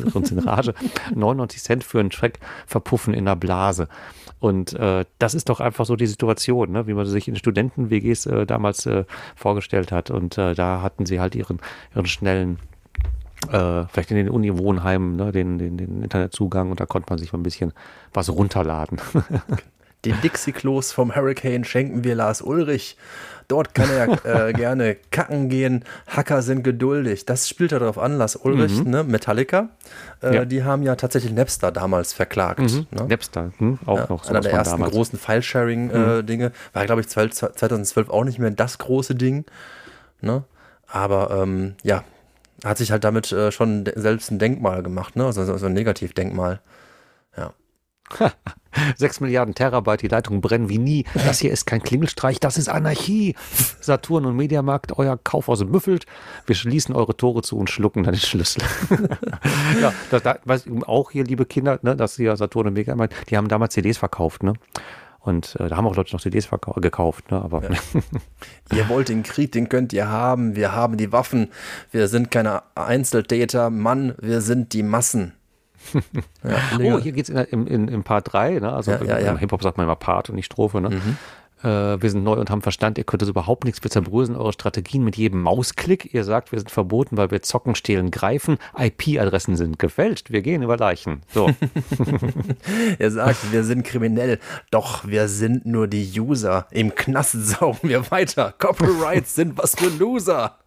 99 Cent für einen Track verpuffen in der Blase. Und das ist doch einfach so die Situation, ne? Wie man sich in Studenten-WGs damals vorgestellt hat. Und da hatten sie halt ihren schnellen vielleicht in den Uni-Wohnheimen, ne, den Internetzugang und da konnte man sich mal ein bisschen was runterladen. Den Dixie-Klos vom Hurricane schenken wir Lars Ulrich. Dort kann er gerne kacken gehen. Hacker sind geduldig. Das spielt ja darauf an, Lars Ulrich, ne, Metallica. Die haben ja tatsächlich Napster damals verklagt. Ne? Napster, auch noch so. Einer der ersten großen File-Sharing-Dinge. War, glaube ich, 2012 auch nicht mehr das große Ding. Ne? Aber hat sich halt damit schon selbst ein Denkmal gemacht, ne? Also so ein Negativdenkmal. Ja. 6 Milliarden Terabyte, die Leitungen brennen wie nie. Das hier ist kein Klingelstreich, das ist Anarchie. Saturn und Mediamarkt, euer Kaufhaus müffelt. Wir schließen eure Tore zu und schlucken dann den Schlüssel. Ja, was auch hier, liebe Kinder, ne, dass hier Saturn und Mediamarkt, die haben damals CDs verkauft, ne? Und da haben auch Leute noch CDs gekauft. Ne? Aber Ihr wollt den Krieg, den könnt ihr haben. Wir haben die Waffen. Wir sind keine Einzeltäter. Mann, wir sind die Massen. Hier geht es in Part 3. Ne? Also im Hip-Hop sagt man immer Part und nicht Strophe. Ne? Wir sind neu und haben Verstand. Ihr könnt es überhaupt nichts. Wir zerbröseln eure Strategien mit jedem Mausklick. Ihr sagt, wir sind verboten, weil wir zocken, stehlen, greifen. IP-Adressen sind gefälscht. Wir gehen über Leichen. So. Er sagt, wir sind kriminell. Doch wir sind nur die User. Im Knast saugen wir weiter. Copyrights sind was für Loser.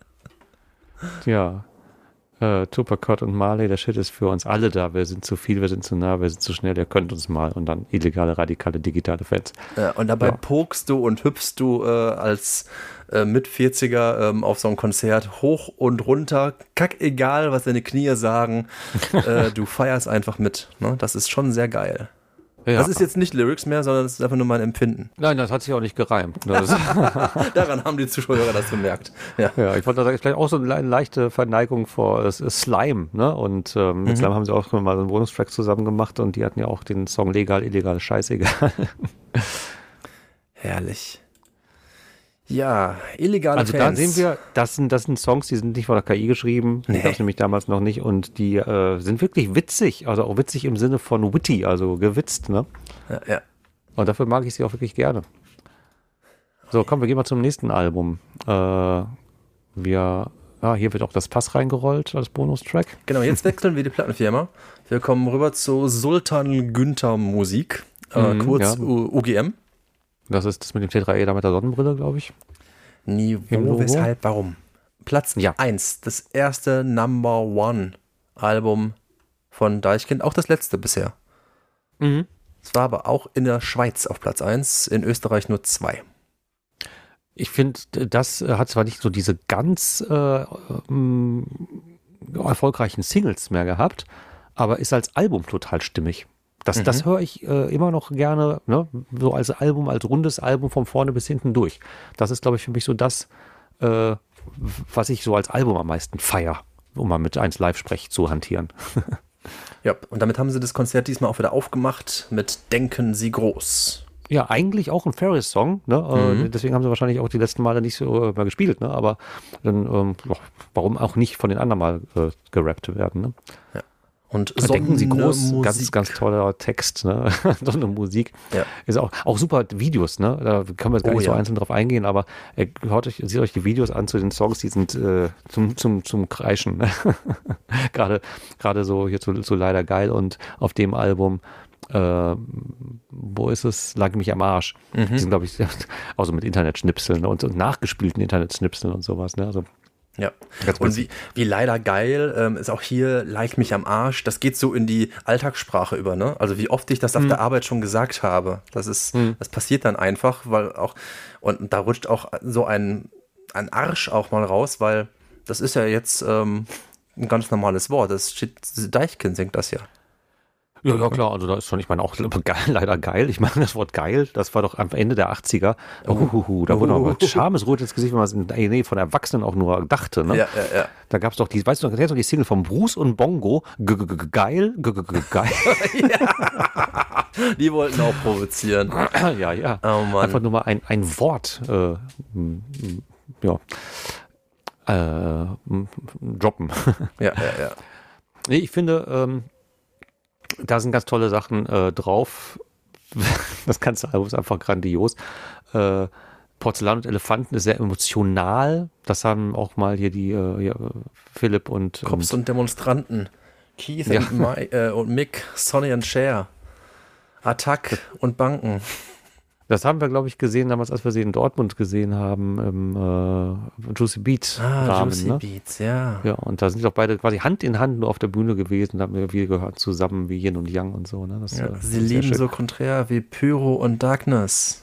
Ja. Tupac und Marley, der Shit ist für uns alle da. Wir sind zu viel, wir sind zu nah, wir sind zu schnell, ihr könnt uns mal. Und dann illegale, radikale, digitale Fans. Ja, und dabei pokst du und hüpfst du als Mit-40er auf so ein Konzert hoch und runter. Kackegal, was deine Knie sagen. Du feierst einfach mit. Ne? Das ist schon sehr geil. Ja. Das ist jetzt nicht Lyrics mehr, sondern das ist einfach nur mein Empfinden. Nein, das hat sich auch nicht gereimt. Daran haben die Zuschauer das bemerkt. Ja, ich wollte sagen, vielleicht auch so eine leichte Verneigung vor Slime. Ne? Und mit Slime haben sie auch mal so einen Bonustrack zusammen gemacht und die hatten ja auch den Song Legal, illegal, scheißegal. Herrlich. Ja, illegale Also Fans. da sehen wir, das sind Songs, die sind nicht von der KI geschrieben, die gab es nämlich damals noch nicht und die sind wirklich witzig, also auch witzig im Sinne von witty, also gewitzt, ne? Ja. Und dafür mag ich sie auch wirklich gerne. So, komm, wir gehen mal zum nächsten Album. Hier wird auch das Pass reingerollt als Bonustrack. Genau, jetzt wechseln wir die Plattenfirma. Wir kommen rüber zu Sultan Günther Musik, kurz UGM. Das ist das mit dem T3E mit der Sonnenbrille, glaube ich. Niveau, weshalb, warum? Platz 1, das erste Number One Album von Deichkind, auch das letzte bisher. Es war aber auch in der Schweiz auf Platz 1, in Österreich nur 2. Ich finde, das hat zwar nicht so diese ganz erfolgreichen Singles mehr gehabt, aber ist als Album total stimmig. Das höre ich immer noch gerne, ne? So als Album, als rundes Album von vorne bis hinten durch. Das ist, glaube ich, für mich so das, was ich so als Album am meisten feiere, um mal mit 1 Live-Sprech zu hantieren. Ja, und damit haben sie das Konzert diesmal auch wieder aufgemacht mit Denken Sie groß. Ja, eigentlich auch ein Ferris-Song, ne? Deswegen haben sie wahrscheinlich auch die letzten Male nicht so mal gespielt, ne? Aber dann, warum auch nicht von den anderen mal gerappt werden, ne? Ja. Und Denken Sie groß, Musik. ganz, ganz toller Text, ne? So eine Musik. Ja. Ist auch super Videos, ne? Da können wir jetzt gar nicht so einzeln drauf eingehen, aber seht euch die Videos an zu den Songs, die sind zum Kreischen. Ne? Gerade so hier zu Leider geil und auf dem Album wo ist es? Lag mich am Arsch. Die sind, glaube ich, auch so mit Internetschnipseln und nachgespielten Internetschnipseln und sowas, ne? Also ja, und wie leider geil ist auch hier Like mich am Arsch, das geht so in die Alltagssprache über, ne? Also wie oft ich das auf der Arbeit schon gesagt habe, das passiert dann einfach, weil auch, und da rutscht auch so ein Arsch auch mal raus, weil das ist ja jetzt ein ganz normales Wort, Deichkind singt das ja. Ja, klar, also da ist schon, ich meine, auch leider geil. Ich meine, das Wort geil, das war doch am Ende der 80er. Da wurde aber Schamesrot ins Gesicht, wenn man es in der Nähe von Erwachsenen auch nur dachte. Ne? Ja. Da gab es doch weißt du noch die Single von Bruce und Bongo, geil. Ja. Die wollten auch provozieren. Ja. Oh Mann. Einfach nur mal ein Wort, droppen. Ja. Nee, ich finde, da sind ganz tolle Sachen drauf. Das ganze Album ist einfach grandios. Porzellan und Elefanten ist sehr emotional. Das haben auch mal hier die Philipp und Cops und Demonstranten. Keith und Mick, Sonny und Cher. Attack und Banken. Das haben wir, glaube ich, gesehen damals, als wir sie in Dortmund gesehen haben, im Juicy Beat Rahmen. Juicy Beats, ja. Ja, und da sind doch beide quasi Hand in Hand nur auf der Bühne gewesen, da haben wir gehört zusammen wie Yin und Yang und so. Ne? Sie lieben so konträr wie Pyro und Darkness.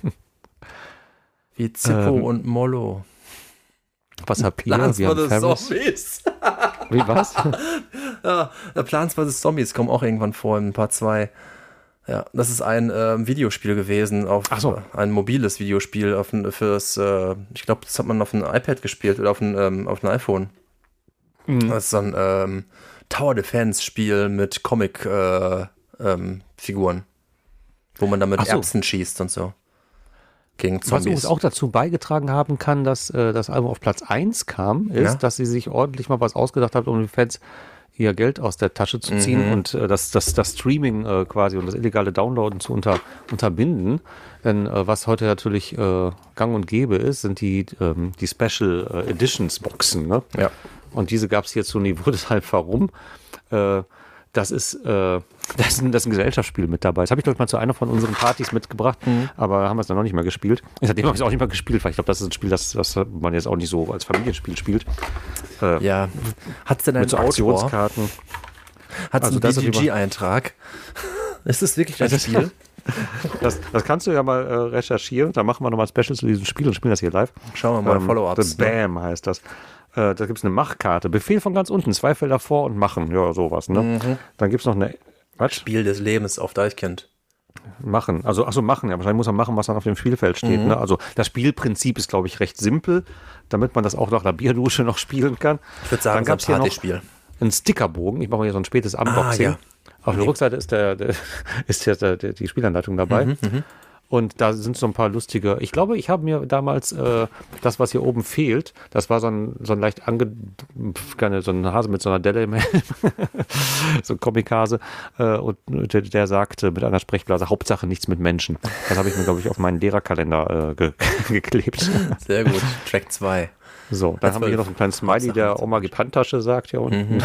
Wie Zippo und Mollo. Wasserpier, Plants wir haben vs. Ferris. Zombies. Wie was? Ja, Plants vs. Zombies kommen auch irgendwann vor in Part 2. Ja, das ist ein Videospiel gewesen, ein mobiles Videospiel ich glaube, das hat man auf einem iPad gespielt oder auf einem iPhone. Das ist so ein Tower Defense Spiel mit Comic Figuren, wo man damit Erbsen schießt und so. Gegen Zombies. Was übrigens auch dazu beigetragen haben kann, dass das Album auf Platz 1 kam, ist, dass sie sich ordentlich mal was ausgedacht haben, um die Fans ihr Geld aus der Tasche zu ziehen und das Streaming quasi und das illegale Downloaden zu unterbinden. Denn was heute natürlich gang und gäbe ist, sind die Special Editions Boxen. Ne? Ja. Und diese gab es hier zu Niveau, deshalb warum. Das ist ein Gesellschaftsspiel mit dabei. Das habe ich, glaube ich, mal zu einer von unseren Partys mitgebracht, aber haben wir es dann noch nicht mehr gespielt. Seitdem habe ich es auch nicht mehr gespielt, weil ich glaube, das ist ein Spiel, das man jetzt auch nicht so als Familienspiel spielt. Ja. Hat es denn einen mit so Aktionskarten? Hat es einen BGG-Eintrag? Ist das wirklich ein Spiel? Das kannst du ja mal recherchieren. Da machen wir nochmal ein Special zu diesem Spiel und spielen das hier live. Schauen wir mal, Follow-ups. The Bam heißt das. Da gibt es eine Machkarte. Befehl von ganz unten. 2 Felder vor und machen. Ja, sowas. Ne? Dann gibt es noch eine... Was? Spiel des Lebens auf Deichkind. Machen. Also, machen. Ja, wahrscheinlich muss man machen, was dann auf dem Spielfeld steht. Ne? Also das Spielprinzip ist, glaube ich, recht simpel, damit man das auch nach der Bierdusche noch spielen kann. Ich würde sagen, dann gab es hier noch einen Stickerbogen. Ich mache hier so ein spätes Unboxing. Auf der Rückseite ist die Spielanleitung dabei. Und da sind so ein paar lustige. Ich glaube, ich habe mir damals das, was hier oben fehlt, das war so ein leicht so ein Hase mit so einer Delle im Helm, so ein Comic-Hase. Und der sagte mit einer Sprechblase, Hauptsache nichts mit Menschen. Das habe ich mir, glaube ich, auf meinen Lehrerkalender geklebt. Sehr gut. Track 2. So, dann haben wir hier noch einen kleinen Smiley, der Oma gib Handtasche sagt hier unten.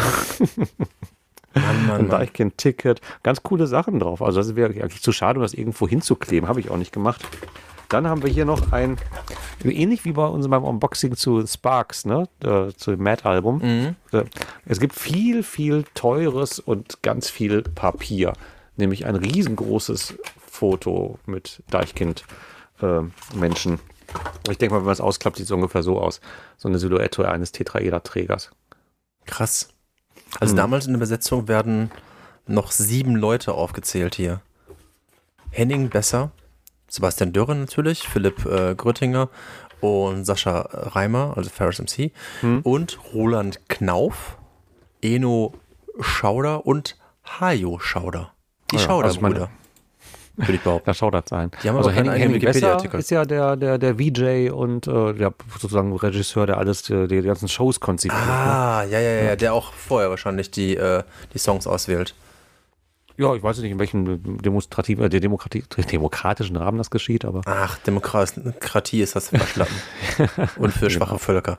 Ein Deichkind-Ticket. Ganz coole Sachen drauf. Also das wäre eigentlich zu schade, um das irgendwo hinzukleben. Habe ich auch nicht gemacht. Dann haben wir hier noch ähnlich wie bei unserem Unboxing zu Sparks, ne? Zu dem Mad-Album. Es gibt viel, viel teures und ganz viel Papier. Nämlich ein riesengroßes Foto mit Deichkind-Menschen. Ich denke mal, wenn man es ausklappt, sieht es ungefähr so aus. So eine Silhouette eines Tetraeder-Trägers. Krass. Also damals in der Besetzung werden noch 7 Leute aufgezählt hier. Henning Besser, Sebastian Dürre natürlich, Philipp Gröttinger und Sascha Reimer, also Ferris MC, und Roland Knauf, Eno Schauder und Hajo Schauder. Die Schauder-Brüder. Würde ich behaupten. Da schaudert sein. Die haben also Henning Besser ist ja der VJ und der sozusagen Regisseur, der alles, die ganzen Shows konzipiert. Ja, der auch vorher wahrscheinlich die Songs auswählt. Ja, ich weiß nicht, in welchem demokratischen Rahmen das geschieht, aber. Ach, Demokratie ist das für Verschlappen. Und für schwache Völker.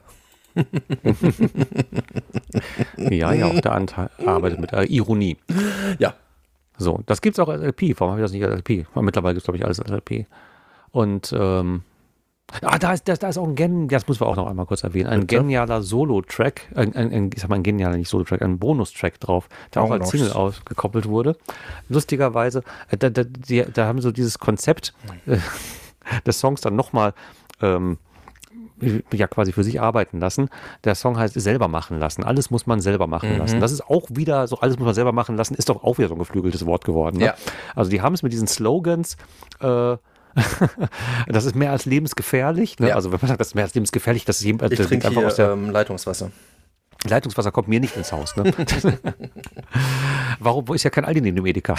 Ja, auch der Anteil arbeitet mit Ironie. Ja. So, das gibt's auch als LP. Warum habe ich das nicht als LP? Mittlerweile gibt es, glaube ich, alles als LP. Und, da ist auch das müssen wir auch noch einmal kurz erwähnen, ein genialer Solo-Track, ich sag mal ein genialer, nicht Solo-Track, ein Bonus-Track drauf, der auch als Single ausgekoppelt wurde. Lustigerweise, da haben so dieses Konzept des Songs dann nochmal quasi für sich arbeiten lassen. Der Song heißt selber machen lassen. Alles muss man selber machen lassen. Das ist auch wieder so, alles muss man selber machen lassen, ist doch auch wieder so ein geflügeltes Wort geworden. Ne? Ja. Also die haben es mit diesen Slogans, das ist mehr als lebensgefährlich. Ne? Ja. Also wenn man sagt, das ist mehr als lebensgefährlich, das ist jemand, ich trinke einfach hier aus der Leitungswasser. Leitungswasser kommt mir nicht ins Haus. Ne? Wo ist ja kein Aldi neben dem Edeka?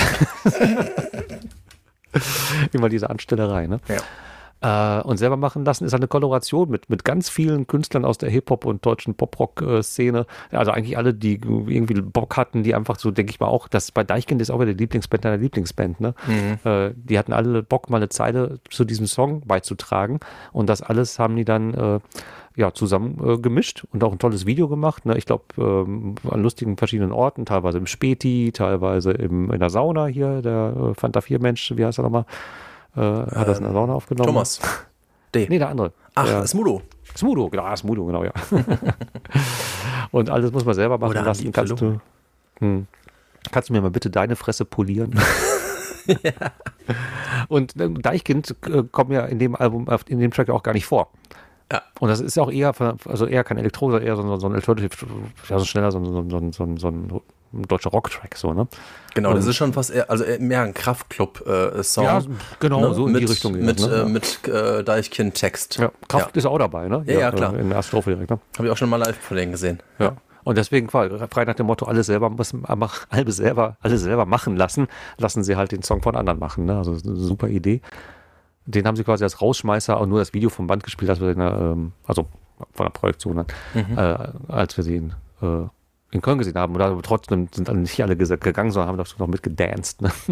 Immer diese Anstellerei. Ne? Ja. Und selber machen lassen ist eine Kollaboration mit ganz vielen Künstlern aus der Hip-Hop- und deutschen Pop-Rock-Szene. Also eigentlich alle, die irgendwie Bock hatten, die einfach so, denke ich mal auch, das bei Deichkind ist auch wieder die Lieblingsband deiner Lieblingsband, ne? Die hatten alle Bock, mal eine Zeile zu diesem Song beizutragen. Und das alles haben die dann zusammen gemischt und auch ein tolles Video gemacht. Ne? Ich glaube, an lustigen verschiedenen Orten, teilweise im Späti, teilweise in der Sauna hier, der Fanta 4 Mensch, wie heißt er nochmal? Hat das in der Sauna aufgenommen? Thomas. Nee, der andere. Ach, Smudo. Smudo, genau, ja. Und alles muss man selber machen lassen. Kannst du mir mal bitte deine Fresse polieren? Ja. Und Deichkind kommt ja in dem Album, in dem Track auch gar nicht vor. Ja. Und das ist auch eher kein Elektro, sondern eher so ein Alternative, so schneller, so ein deutscher Rock-Track, so, ne? Genau, das ist schon fast eher mehr ein Kraftclub-Song. Ja, genau, ne? So in die Richtung. Mit Deichkind-Text. Ja, Kraft ist auch dabei, ne? Ja, klar. In der Strophe direkt, ne? Habe ich auch schon mal live von denen gesehen. Ja. Und deswegen frei nach dem Motto, alles selber machen lassen sie halt den Song von anderen machen, ne? Also eine super Idee. Den haben sie quasi als Rausschmeißer auch nur das Video vom Band gespielt, also von der Projektion dann, als wir sie in Köln gesehen haben. Aber trotzdem sind dann nicht alle gegangen, sondern haben doch noch mitgedanced. Ne?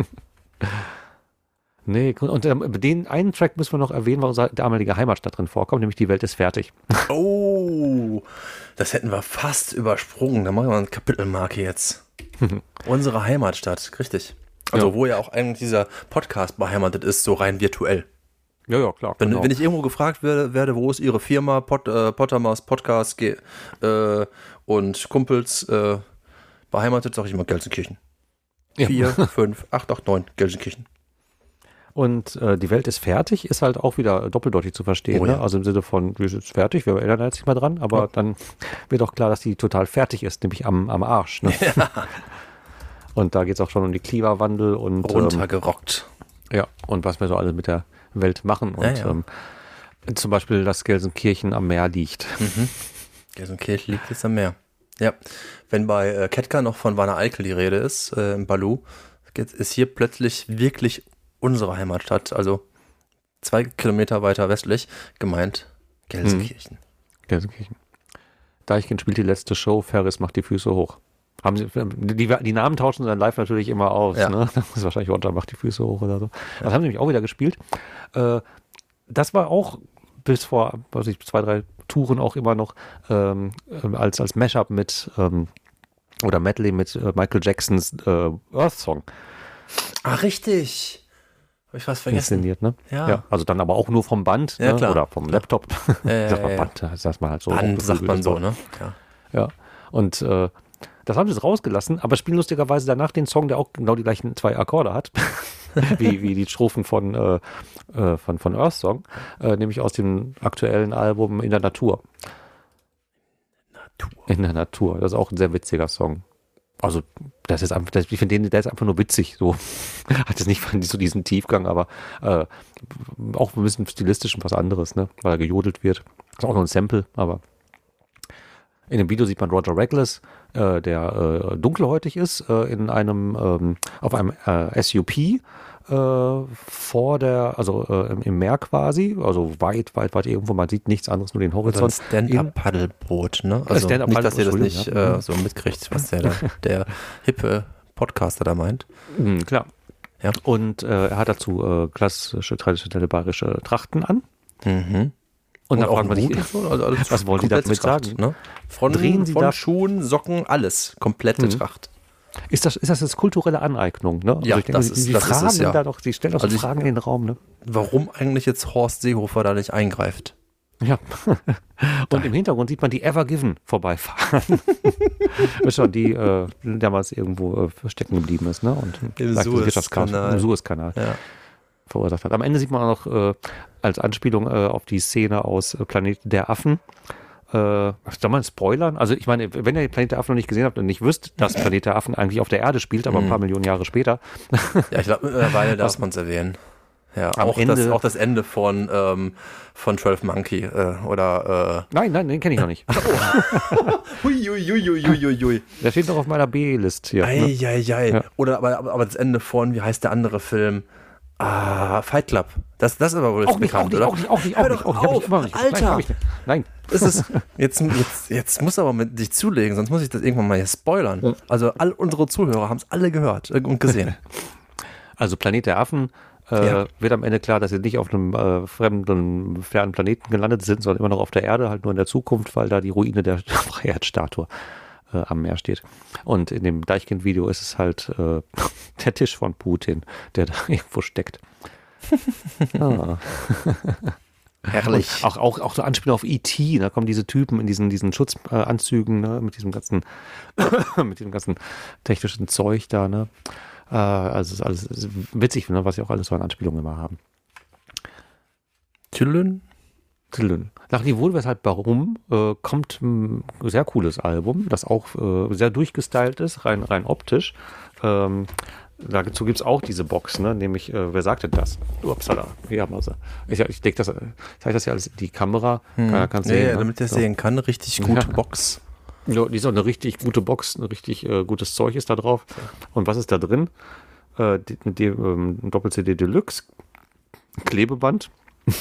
Nee, und den einen Track müssen wir noch erwähnen, weil unsere damalige Heimatstadt drin vorkommt, nämlich Die Welt ist fertig. Oh, das hätten wir fast übersprungen. Da machen wir eine Kapitelmarke jetzt. Unsere Heimatstadt, richtig. Also wo ja auch eigentlich dieser Podcast beheimatet ist, so rein virtuell. Ja, klar. Wenn ich irgendwo gefragt werde, wo ist Ihre Firma, Pottermaus Podcast und Kumpels beheimatet, sage ich immer Gelsenkirchen. 4, 5, 8, 8, 9, Gelsenkirchen. Und die Welt ist fertig, ist halt auch wieder doppeldeutig zu verstehen. Ne? Also im Sinne von, wir sind fertig, wir erinnern uns nicht mal dran, aber dann wird auch klar, dass die total fertig ist, nämlich am Arsch. Ne? Ja. Und da geht es auch schon um die Klimawandel und runtergerockt. Und was wir so alle mit der Welt machen. Und zum Beispiel, dass Gelsenkirchen am Meer liegt. Gelsenkirchen liegt jetzt am Meer. Ja. Wenn bei Ketka noch von Wanne Eickel die Rede ist, im Balu, ist hier plötzlich wirklich unsere Heimatstadt. Also 2 Kilometer weiter westlich, gemeint Gelsenkirchen. Gelsenkirchen. Deichkind spielt die letzte Show, Ferris macht die Füße hoch. Haben sie, die Namen tauschen dann live natürlich immer aus. Ja. Ne? Das ist wahrscheinlich Roger macht die Füße hoch oder so. Das haben sie nämlich auch wieder gespielt. Das war auch bis vor 2, 3 Touren auch immer noch als Mashup mit oder Medley mit Michael Jacksons Earth Song. Ah, richtig. Habe ich fast vergessen. Inszeniert, ne? Ja. Also dann aber auch nur vom Band, Ja, ne? klar. Oder vom Laptop. Sagt man Band, das sagt man halt so. Band sagt man so, Wort. ne? Ja. Ja. Und das haben sie jetzt rausgelassen, aber spielen lustigerweise danach den Song, der auch genau die gleichen 2 Akkorde hat, wie die Strophen von Earth Song, nämlich aus dem aktuellen Album In der Natur. In der Natur. Das ist auch ein sehr witziger Song. Also, das ist einfach, ich finde, der ist einfach nur witzig. So hat jetzt nicht so diesen Tiefgang, aber auch ein bisschen stilistisch was anderes, ne? Weil er gejodelt wird. Ist auch noch ein Sample, aber in dem Video sieht man Roger Reckless, der dunkelhäutig ist, in einem auf einem SUP im Meer quasi, also weit irgendwo, man sieht nichts anderes, nur den Horizont. So ein Stand-Up-Paddelboot, ne? Also nicht, dass ihr das nicht so mitkriegt, was der hippe Podcaster da meint. Klar. Ja. Und er hat dazu klassische, traditionelle bayerische Trachten an. Mhm. Und dann auch fragt man sich, also was wollen Sie damit sagen? Ne? Von Schuhen, Socken, alles. Komplette Tracht. Ist das jetzt kulturelle Aneignung? Ne? Ja, also ich denke, die Fragen ist es, ja. da doch, die stellen doch so Fragen in den Raum. Ne? Warum eigentlich jetzt Horst Seehofer da nicht eingreift? Ja. Und im Hintergrund sieht man die Ever Given vorbeifahren. Schon, die damals irgendwo stecken geblieben ist. Ne? Und im Suezkanal ja. verursacht hat. Am Ende sieht man auch noch als Anspielung auf die Szene aus Planet der Affen. Soll man spoilern? Also ich meine, wenn ihr Planet der Affen noch nicht gesehen habt und nicht wisst, dass Planet der Affen eigentlich auf der Erde spielt, aber ein paar Millionen Jahre später. Ja, ich glaube, mittlerweile darf man es erwähnen. Ja, auch das Ende von 12 Monkey oder Nein, den kenne ich noch nicht. Hui. Der steht noch auf meiner B-List hier. Eieiei. Ja. Oder aber das Ende von, wie heißt der andere Film? Fight Club. Das ist aber wohl bekannt, oder? Auch nicht. Alter! Nein. Jetzt muss aber mit dich zulegen, sonst muss ich das irgendwann mal hier spoilern. Ja. Also all unsere Zuhörer haben es alle gehört und gesehen. Also Planet der Affen wird am Ende klar, dass sie nicht auf einem fremden, fernen Planeten gelandet sind, sondern immer noch auf der Erde, halt nur in der Zukunft, weil da die Ruine der Freiheitsstatue am Meer steht. Und in dem Deichkind-Video ist es halt der Tisch von Putin, der da irgendwo steckt. Herrlich. Auch so Anspielung auf E.T., da kommen diese Typen in diesen Schutzanzügen, ne, mit diesem ganzen technischen Zeug da, ne. Also ist alles witzig, ne, was sie auch alles so an Anspielungen immer haben. Tüllün. Nach Niveau, weshalb warum, kommt ein sehr cooles Album, das auch sehr durchgestylt ist, rein optisch. Dazu gibt es auch diese Box, ne? Nämlich, wer sagt denn das? Upsala, hier haben wir sie. Ich denke, zeige das ja alles in die Kamera. Keiner kann sehen. Ja, damit der sehen kann, eine richtig gute Box. Ja, die ist auch eine richtig gute Box, ein richtig gutes Zeug ist da drauf. Und was ist da drin? Doppel-CD Deluxe, Klebeband,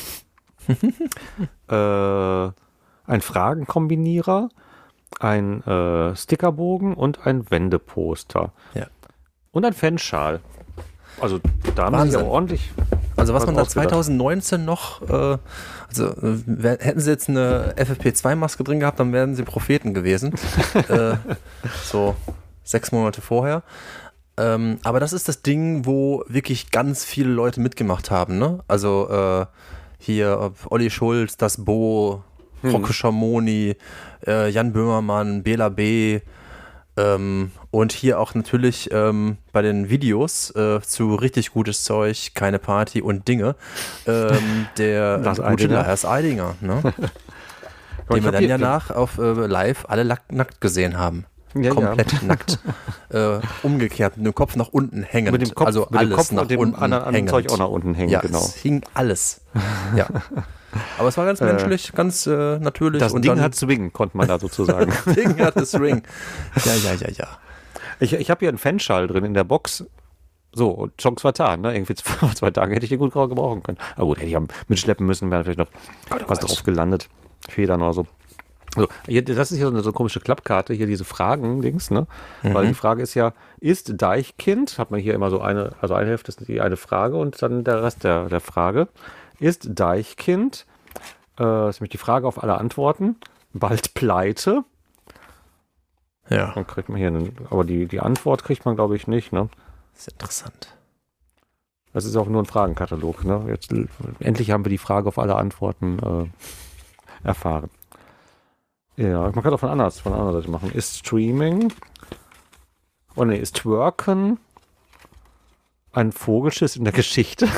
ein Fragenkombinierer, ein Stickerbogen und ein Wendeposter. Ja. Und ein Fanschal. Also da haben sie aber ordentlich. Also was man da 2019 noch, hätten sie jetzt eine FFP2-Maske drin gehabt, dann wären sie Propheten gewesen. So 6 Monate vorher. Aber das ist das Ding, wo wirklich ganz viele Leute mitgemacht haben, ne? Also hier Olli Schulz, das Bo, Rocco Schamoni, Jan Böhmermann, Bela B., und hier auch natürlich bei den Videos zu richtig gutes Zeug, keine Party und Dinge, der gute Lars Eidinger, ne? Den wir dann danach auf live alle nackt gesehen haben. Ja, komplett nackt. Umgekehrt, mit dem Kopf nach unten hängend. Mit dem Kopf, also mit alles dem Kopf nach und dem unten anderen hängend. Zeug auch nach unten hängen, ja, genau. Es hing alles. Ja. Aber es war ganz menschlich, ganz natürlich. Das und Ding dann, hat Swing, konnte man da sozusagen. Das Ding hat Swing. Ja. Ich habe hier einen Fanschal drin in der Box. So, und Chance vertan, ne? Irgendwie vor 2 Tagen hätte ich den gut gebrauchen können. Aber gut, hätte ich mitschleppen müssen, wäre vielleicht noch was drauf gelandet. Federn oder so. So, hier, das ist hier so eine komische Klappkarte, hier diese Fragen-Dings, ne? Weil die Frage ist ja, ist Deichkind, hat man hier immer so eine Hälfte ist die eine Frage und dann der Rest der Frage. Ist Deichkind, ist nämlich die Frage auf alle Antworten, bald pleite? Ja. Dann kriegt man hier aber die Antwort kriegt man, glaube ich, nicht, ne? Das ist interessant. Das ist auch nur ein Fragenkatalog, ne? Jetzt endlich haben wir die Frage auf alle Antworten erfahren. Ja, man kann auch von anderer Seite machen. Ist Streaming, ist Twerken ein Vogelschiss in der Geschichte?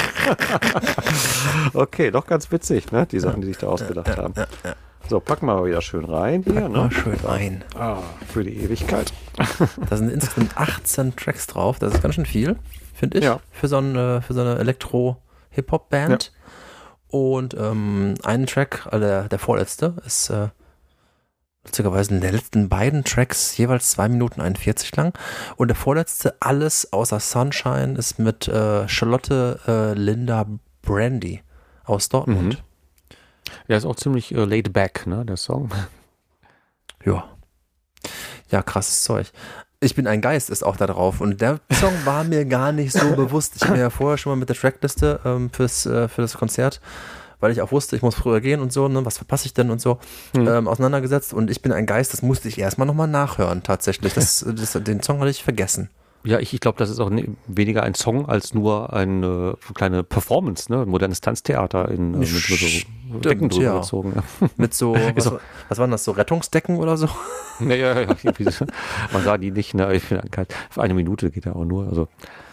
Okay, doch ganz witzig, ne? Die Sachen, die sich da ausgedacht haben. Ja. So, packen wir mal wieder schön rein hier, ne? Schön rein. Für die Ewigkeit. Da sind insgesamt 18 Tracks drauf. Das ist ganz schön viel, finde ich, Ja. für so eine Elektro-Hip-Hop-Band. Ja. Und ein Track, der vorletzte, ist lustigerweise in den letzten beiden Tracks jeweils 2 Minuten 41 lang. Und der vorletzte, alles außer Sunshine, ist mit Charlotte Linda Brandy aus Dortmund. Ja, ist auch ziemlich laid back, ne, der Song. Ja. Ja, krasses Zeug. Ich bin ein Geist ist auch da drauf. Und der Song war mir gar nicht so bewusst. Ich habe mir ja vorher schon mal mit der Trackliste für das Konzert, weil ich auch wusste, ich muss früher gehen und so, ne, was verpasse ich denn und so, auseinandergesetzt. Und ich bin ein Geist, das musste ich erstmal nochmal nachhören, tatsächlich. Den Song hatte ich vergessen. Ja, ich glaube, das ist auch weniger ein Song als nur eine kleine Performance, ne? Modernes Tanztheater mit so Decken drüber gezogen. Ja. Mit so, was waren das, so Rettungsdecken oder so? Ja. Man sah die nicht, ne? Ich finde halt, für 1 Minute geht ja auch nur. Also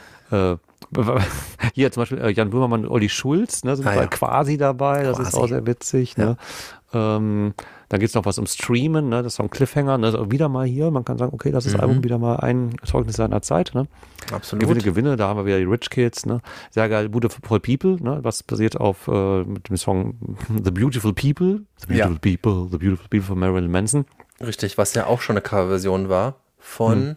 hier zum Beispiel Jan Böhmermann und Olli Schulz, ne, sind quasi dabei, das ist auch sehr witzig. Ja. Ne? Dann geht es noch was um Streamen, ne? Das ist so ein Cliffhanger, ne? Wieder mal hier, man kann sagen, okay, das ist Album wieder mal ein Zeugnis seiner Zeit. Ne? Absolut. Gewinne, da haben wir wieder die Rich Kids, ne? Sehr geil, Beautiful People, ne? Was basiert auf mit dem Song The Beautiful People, The Beautiful People von Marilyn Manson. Richtig, was ja auch schon eine Coverversion war von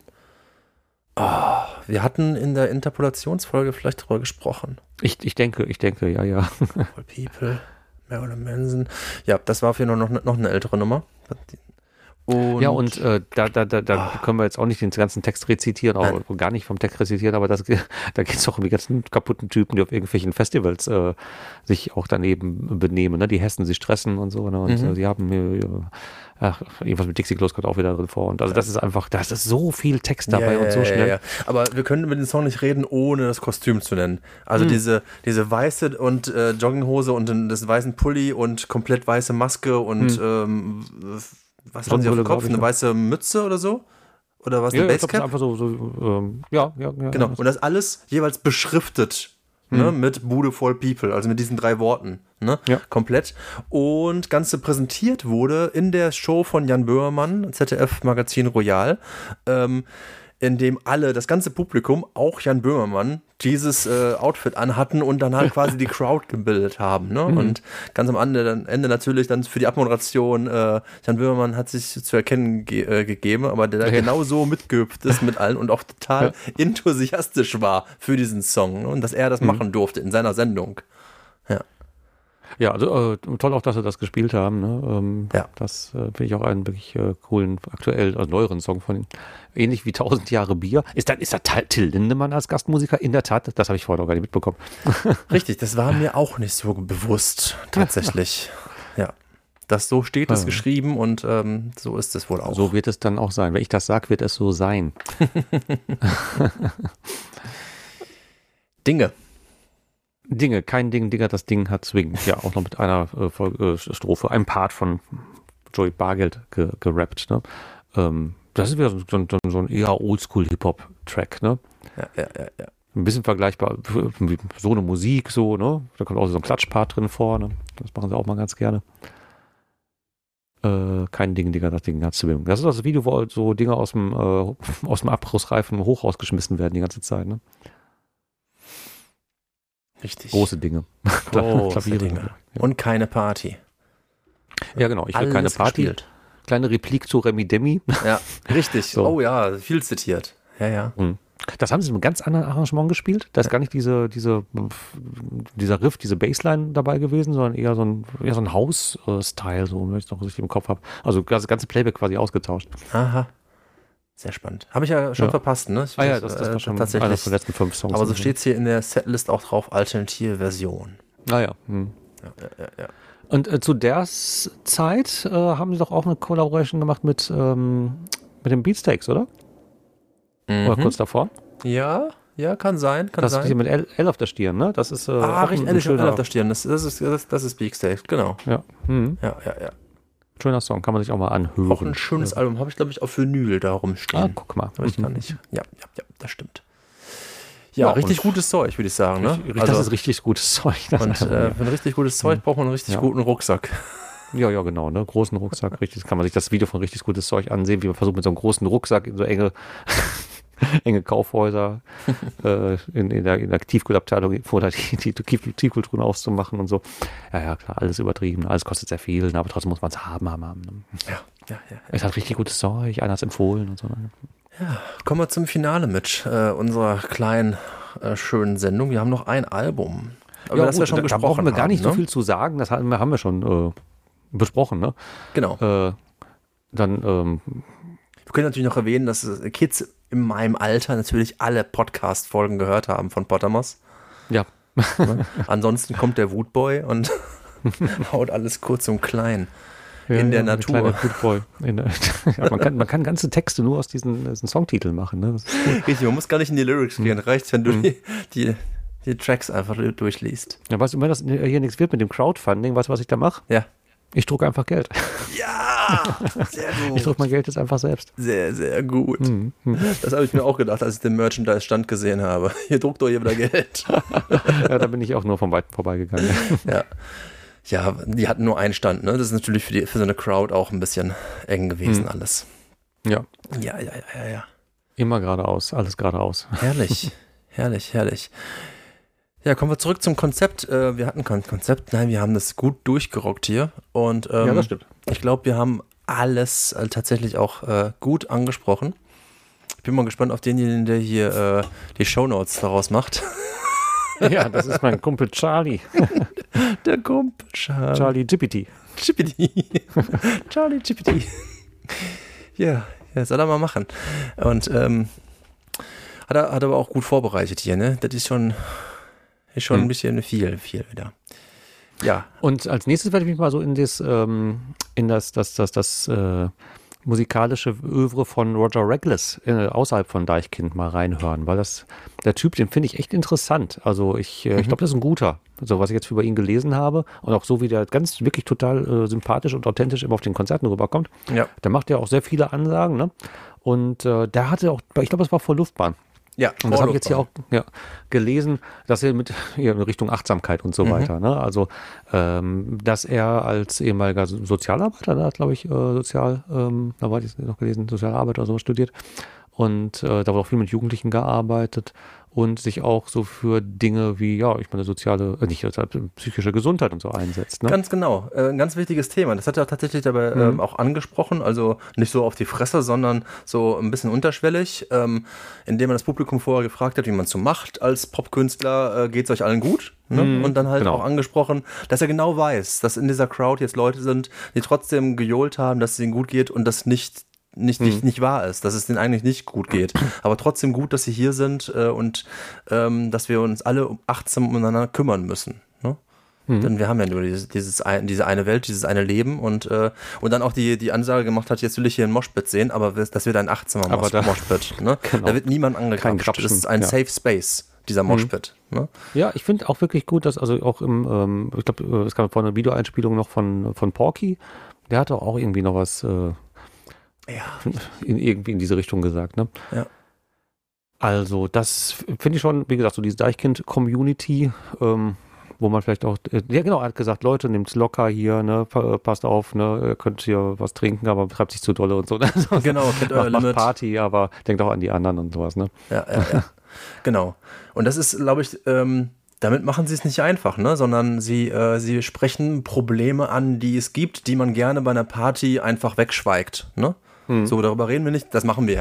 wir hatten in der Interpolationsfolge vielleicht drüber gesprochen. Ich denke, ja. People, Marilyn Manson. Ja, das war auf jeden Fall noch eine ältere Nummer. Und da können wir jetzt auch nicht den ganzen Text rezitieren, auch gar nicht vom Text rezitieren, aber da geht es auch um die ganzen kaputten Typen, die auf irgendwelchen Festivals sich auch daneben benehmen, ne? Die Hessen, sie stressen und so, ne? Und sie haben irgendwas mit Dixie Klos kommt auch wieder drin vor. Und also das ist so viel Text dabei und so schnell. Ja. Aber wir können über den Song nicht reden, ohne das Kostüm zu nennen. Also diese weiße und Jogginghose und das weißen Pulli und komplett weiße Maske und was haben sie auf dem Kopf? Eine weiße Mütze oder so? Oder was? Eine Basecap? Das ist einfach so ja. Genau. Und das alles jeweils beschriftet. Ne, mit Beautiful People, also mit diesen 3 Worten, ne, komplett. Und Ganze präsentiert wurde in der Show von Jan Böhmermann, ZDF-Magazin Royal, in dem das ganze Publikum, auch Jan Böhmermann, dieses Outfit anhatten und dann halt quasi die Crowd gebildet haben. Ne? Und ganz am Ende natürlich dann für die Abmoderation, Jan Böhmermann hat sich zu erkennen gegeben, aber der da genau so mitgehüpft ist mit allen und auch total enthusiastisch war für diesen Song, ne? Und dass er das machen durfte in seiner Sendung. Ja, also toll auch, dass sie das gespielt haben. Ne? Das finde ich auch einen wirklich coolen, neueren Song von ihnen. Ähnlich wie 1000 Jahre Bier. Ist da Till Lindemann als Gastmusiker? In der Tat, das habe ich vorher noch gar nicht mitbekommen. Richtig, das war mir auch nicht so bewusst, tatsächlich. Ja, so steht es geschrieben und so ist es wohl auch. So wird es dann auch sein. Wenn ich das sage, wird es so sein. Kein Ding, Digga, das Ding hat Swing. Ja, auch noch mit einer Strophe, einem Part von Joey Bargeld gerappt. Ne? Das ist wieder so ein eher Oldschool-Hip-Hop-Track. Ne? Ja. Ein bisschen vergleichbar wie so eine Musik, so, ne? Da kommt auch so ein Klatschpart drin vor. Ne? Das machen sie auch mal ganz gerne. Kein Ding, Digga, das Ding hat Swing. Das ist das Video, wo so Dinge aus dem Abrissreifen hoch rausgeschmissen werden die ganze Zeit. Ne? Richtig. Große Dinge. Große Dinge. Ja. Und keine Party. Ja, genau. Ich will keine Party. Gespielt. Kleine Replik zu Remi Demi. Ja, richtig. So. Oh ja, viel zitiert. Ja. Das haben sie mit einem ganz anderen Arrangement gespielt. Da ist gar nicht dieser Riff, diese Bassline dabei gewesen, sondern eher so ein House-Style, so, wenn ich es noch richtig im Kopf habe. Also das ganze Playback quasi ausgetauscht. Aha. Sehr spannend. Habe ich ja schon verpasst, ne? Das war schon tatsächlich einer von den letzten 5 Songs. Aber so steht es hier in der Setlist auch drauf, alternative Version. Ja. Und zu der Zeit haben sie doch auch eine Collaboration gemacht mit den Beatsteaks, oder? Oder kurz davor? Ja, kann sein. Das ist hier mit L auf der Stirn, ne? Das ist richtig, L auf der Stirn. Das ist Beatsteaks, genau. Ja. Ja. Schöner Song, kann man sich auch mal anhören. Auch ein schönes Album. Habe ich, glaube ich, auf Vinyl da rumstehen. Guck mal. Aber ich gar nicht. Ja, das stimmt. Ja, richtig gutes Zeug, würde ich sagen. Ne? Das ist richtig gutes Zeug. Und für ein richtig gutes Zeug braucht man einen richtig guten Rucksack. Ja, genau, ne? Großen Rucksack, richtig. Kann man sich das Video von richtig gutes Zeug ansehen, wie man versucht mit so einem großen Rucksack in so enge Kaufhäuser in der Tiefkühlabteilung vorher die Tiefkühltruhen aufzumachen und so. Ja, klar, alles übertrieben. Alles kostet sehr viel, ne? Aber trotzdem muss man es haben. Ne? Ja. Es hat richtig gutes Zeug, einer hat es empfohlen und so. Ne? Ja, kommen wir zum Finale mit unserer kleinen, schönen Sendung. Wir haben noch ein Album. Aber das wir schon besprochen haben. Da brauchen wir gar nicht so viel zu sagen. Das haben wir schon besprochen, ne? Genau. Dann wir können natürlich noch erwähnen, dass Kids in meinem Alter natürlich alle Podcast-Folgen gehört haben von Pottermos. Ja. Ansonsten kommt der Wutboy und haut alles kurz und klein in der Natur. Man kann ganze Texte nur aus diesen Songtiteln machen. Ne? Richtig, man muss gar nicht in die Lyrics gehen. Reicht, wenn du die Tracks einfach durchliest. Ja, weißt du, wenn das hier nichts wird mit dem Crowdfunding, weißt du, was ich da mache? Ja. Ich drucke einfach Geld. Ja, sehr gut. Ich drucke mein Geld jetzt einfach selbst. Sehr, sehr gut. Das habe ich mir auch gedacht, als ich den Merchandise-Stand gesehen habe. Hier druckt doch jeder Geld. Ja, da bin ich auch nur vom Weiten vorbeigegangen. Ja, die hatten nur einen Stand, ne? Das ist natürlich für so eine Crowd auch ein bisschen eng gewesen alles. Ja. Ja. Immer geradeaus, alles geradeaus. Herrlich. Ja, kommen wir zurück zum Konzept. Wir hatten kein Konzept, nein, wir haben das gut durchgerockt hier. Und ja, das stimmt. Ich glaube, wir haben alles tatsächlich auch gut angesprochen. Ich bin mal gespannt auf denjenigen, der hier die Shownotes daraus macht. Ja, das ist mein Kumpel Charlie. Der Kumpel Charlie. Charlie Gippity. Charlie Gippity. Ja, soll er mal machen. Und hat aber auch gut vorbereitet hier, ne? Das ist schon ein bisschen viel wieder. Ja. Und als nächstes werde ich mich mal so in das musikalische Övre von Roger Reckless außerhalb von Deichkind mal reinhören, weil der Typ, den finde ich echt interessant. Also ich glaube, das ist ein guter, so was ich jetzt über ihn gelesen habe und auch so wie der ganz wirklich total sympathisch und authentisch immer auf den Konzerten rüberkommt. Ja. Der macht ja auch sehr viele Ansagen, ne? Und der hatte auch, ich glaube, das war vor Luftbahn. Ja, und das habe ich jetzt hier auch gelesen, dass er in Richtung Achtsamkeit und so weiter, ne? Also, dass er als ehemaliger Sozialarbeiter, da hat, glaube ich, da war ich noch gelesen, Sozialarbeiter oder so studiert und da wurde auch viel mit Jugendlichen gearbeitet und sich auch so für Dinge wie, psychische Gesundheit und so einsetzt. Ne? Ganz genau, ein ganz wichtiges Thema. Das hat er tatsächlich dabei auch angesprochen, also nicht so auf die Fresse, sondern so ein bisschen unterschwellig, indem man das Publikum vorher gefragt hat, wie man es so macht als Popkünstler, geht es euch allen gut? Ne? Und dann halt auch angesprochen, dass er genau weiß, dass in dieser Crowd jetzt Leute sind, die trotzdem gejohlt haben, dass es ihnen gut geht und das nicht wahr ist, dass es denen eigentlich nicht gut geht. Aber trotzdem gut, dass sie hier sind und dass wir uns alle achtsam umeinander kümmern müssen. Ne? Denn wir haben ja nur diese eine Welt, dieses eine Leben und dann auch die Ansage gemacht hat, jetzt will ich hier einen Moshpit sehen, aber das wird ein achtsamer Moshpit. Ne? Genau. Da wird niemand angekrapscht. Das ist ein Safe Space, dieser Moshpit. Ne? Ja, ich finde auch wirklich gut, dass also auch ich glaube, es gab vorhin eine Videoeinspielung noch von Porky, der hatte auch irgendwie noch was irgendwie in diese Richtung gesagt, ne? Ja. Also das finde ich schon, wie gesagt, so diese Deichkind-Community, wo man vielleicht auch, er hat gesagt, Leute, nehmt's locker hier, ne, passt auf, ne, ihr könnt hier was trinken, aber treibt sich zu dolle und so. Genau, macht Party, aber denkt auch an die anderen und sowas, ne? Ja. Genau. Und das ist, glaube ich, damit machen sie es nicht einfach, ne? Sondern sie sprechen Probleme an, die es gibt, die man gerne bei einer Party einfach wegschweigt, ne? So, darüber reden wir nicht, das machen wir ja nicht.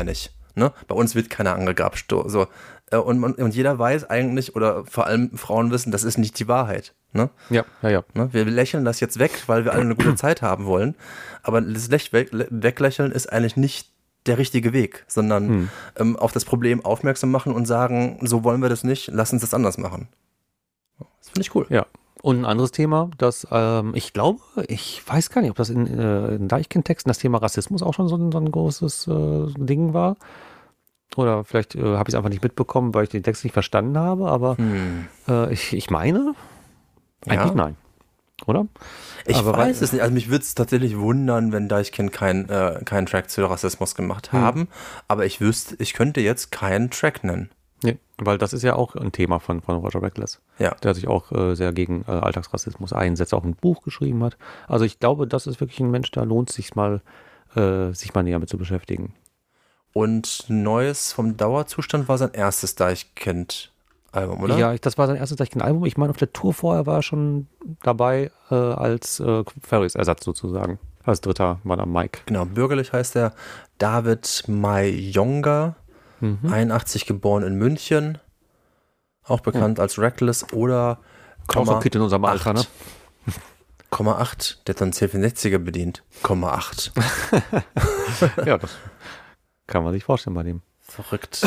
Ne? Bei uns wird keiner angegrapscht. So. Und jeder weiß eigentlich, oder vor allem Frauen wissen, das ist nicht die Wahrheit. Ne? Ja. Ne? Wir lächeln das jetzt weg, weil wir alle eine gute Zeit haben wollen. Aber das Weglächeln ist eigentlich nicht der richtige Weg, sondern auf das Problem aufmerksam machen und sagen, so wollen wir das nicht, lass uns das anders machen. Das finde ich cool. Ja. Und ein anderes Thema, das ich glaube, ich weiß gar nicht, ob das in Deichkind-Texten das Thema Rassismus auch schon so ein großes Ding war. Oder vielleicht habe ich es einfach nicht mitbekommen, weil ich den Text nicht verstanden habe, aber ich meine, eigentlich nein. Oder? Ich weiß es nicht. Also mich würde es tatsächlich wundern, wenn Deichkind keinen Track zu Rassismus gemacht haben. Aber ich wüsste, ich könnte jetzt keinen Track nennen. Ja, weil das ist ja auch ein Thema von Roger Reckless. Ja. Der sich auch sehr gegen Alltagsrassismus einsetzt, auch ein Buch geschrieben hat. Also ich glaube, das ist wirklich ein Mensch, da lohnt es sich mal näher mit zu beschäftigen. Und Neues vom Dauerzustand war sein erstes Deichkind-Album, oder? Ja, das war sein erstes Deichkind-Album. Ich meine, auf der Tour vorher war er schon dabei als Ferrys Ersatz sozusagen. Als Dritter war da Mike. Genau, bürgerlich heißt er David Mayonga, 81 geboren in München, auch bekannt als Reckless oder Auch so Kid in unserem Alter, ne? 0,8, der hat dann 1064er bedient. 0,8. Ja, das kann man sich vorstellen bei dem. Verrückt.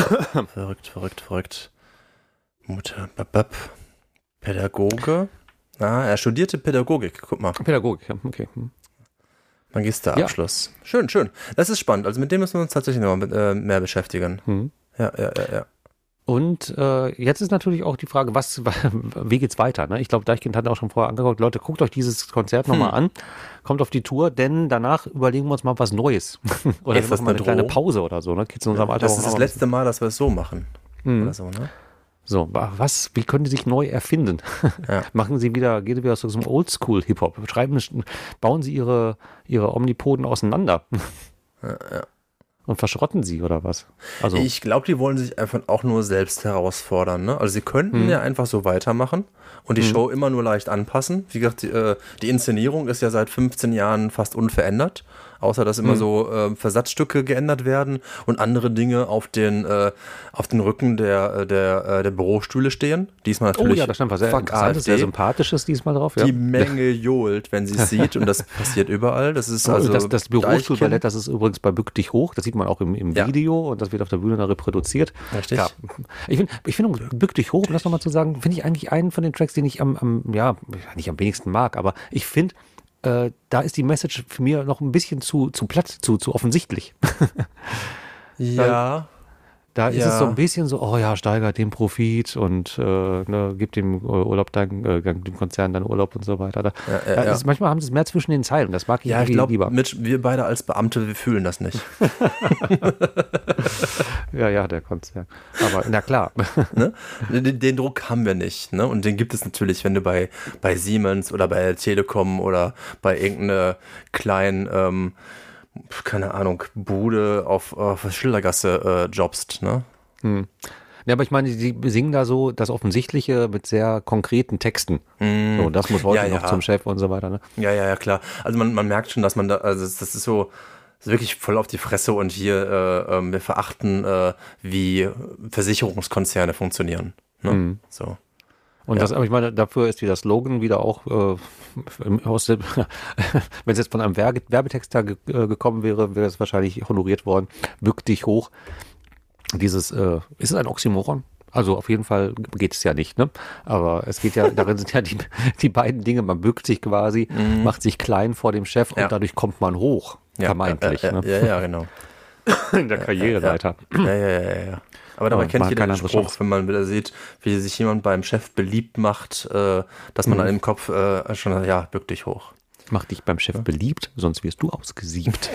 Mutter, Pädagoge. Er studierte Pädagogik, guck mal. Pädagogik, ja, okay. Magisterabschluss. Ja. Schön. Das ist spannend. Also mit dem müssen wir uns tatsächlich noch mehr beschäftigen. Ja. Und jetzt ist natürlich auch die Frage, wie geht's weiter? Ne? Ich glaube, Deichkind hat auch schon vorher angeguckt, Leute, guckt euch dieses Konzert nochmal an, kommt auf die Tour, denn danach überlegen wir uns mal was Neues. Oder ist das mal eine kleine Pause oder so. Ne? Kids in unserem Alter. Das ist das letzte Mal, dass wir es so machen. Oder so, ne? So, wie können die sich neu erfinden? Ja. Gehen Sie wieder so zum Oldschool-Hip-Hop. Bauen Sie Ihre Omnipoden auseinander. Ja. Und verschrotten sie oder was? Also ich glaube, die wollen sich einfach auch nur selbst herausfordern. Ne? Also sie könnten ja einfach so weitermachen und die Show immer nur leicht anpassen. Wie gesagt, die Inszenierung ist ja seit 15 Jahren fast unverändert. Außer, dass immer so Versatzstücke geändert werden und andere Dinge auf den Rücken der Bürostühle stehen. Diesmal natürlich. Oh ja, da stand was sehr Sympathisches diesmal drauf. Ja. Die Menge johlt, wenn sie es sieht, und das passiert überall. Das ist also das Bürostuhlballett, das ist übrigens bei Bück dich hoch. Das sieht man auch im Video und das wird auf der Bühne da reproduziert. Richtig. Ja. Ich finde Bück dich hoch, um das nochmal zu sagen, finde ich eigentlich einen von den Tracks, den ich nicht am wenigsten mag, aber ich finde, da ist die Message für mich noch ein bisschen zu platt, zu offensichtlich. Ja. Da ist es so ein bisschen so, oh ja, steigert den Profit und gib dem dem Konzern dann Urlaub und so weiter. Manchmal haben sie es mehr zwischen den Zeilen, das mag ich lieber. Wir beide als Beamte, wir fühlen das nicht. Ja, der Konzern. Aber na klar. Ne? Den Druck haben wir nicht. Ne? Und den gibt es natürlich, wenn du bei Siemens oder bei der Telekom oder bei irgendeiner kleinen keine Ahnung, Bude auf Schildergasse jobst, ne? Ja, aber ich meine, die singen da so das Offensichtliche mit sehr konkreten Texten. So, das muss heute noch zum Chef und so weiter, ne? Ja, klar. Also man merkt schon, dass man da, also das ist so wirklich voll auf die Fresse und hier wir verachten, wie Versicherungskonzerne funktionieren. Ne? So. Und aber ich meine, dafür ist wieder Slogan wieder auch, wenn es jetzt von einem Werbetexter gekommen wäre es wahrscheinlich honoriert worden. Bück dich hoch. Ist es ein Oxymoron? Also auf jeden Fall geht es ja nicht, ne? Aber es geht ja, darin sind ja die beiden Dinge, man bückt sich quasi, macht sich klein vor dem Chef und dadurch kommt man hoch, vermeintlich. Ne? Ja, genau. In der Karriereleiter. Ja. Aber dabei kennt jeder den Spruch, wenn man wieder sieht, wie sich jemand beim Chef beliebt macht, dass man dann im Kopf schon, bück dich hoch. Mach dich beim Chef beliebt, sonst wirst du ausgesiebt.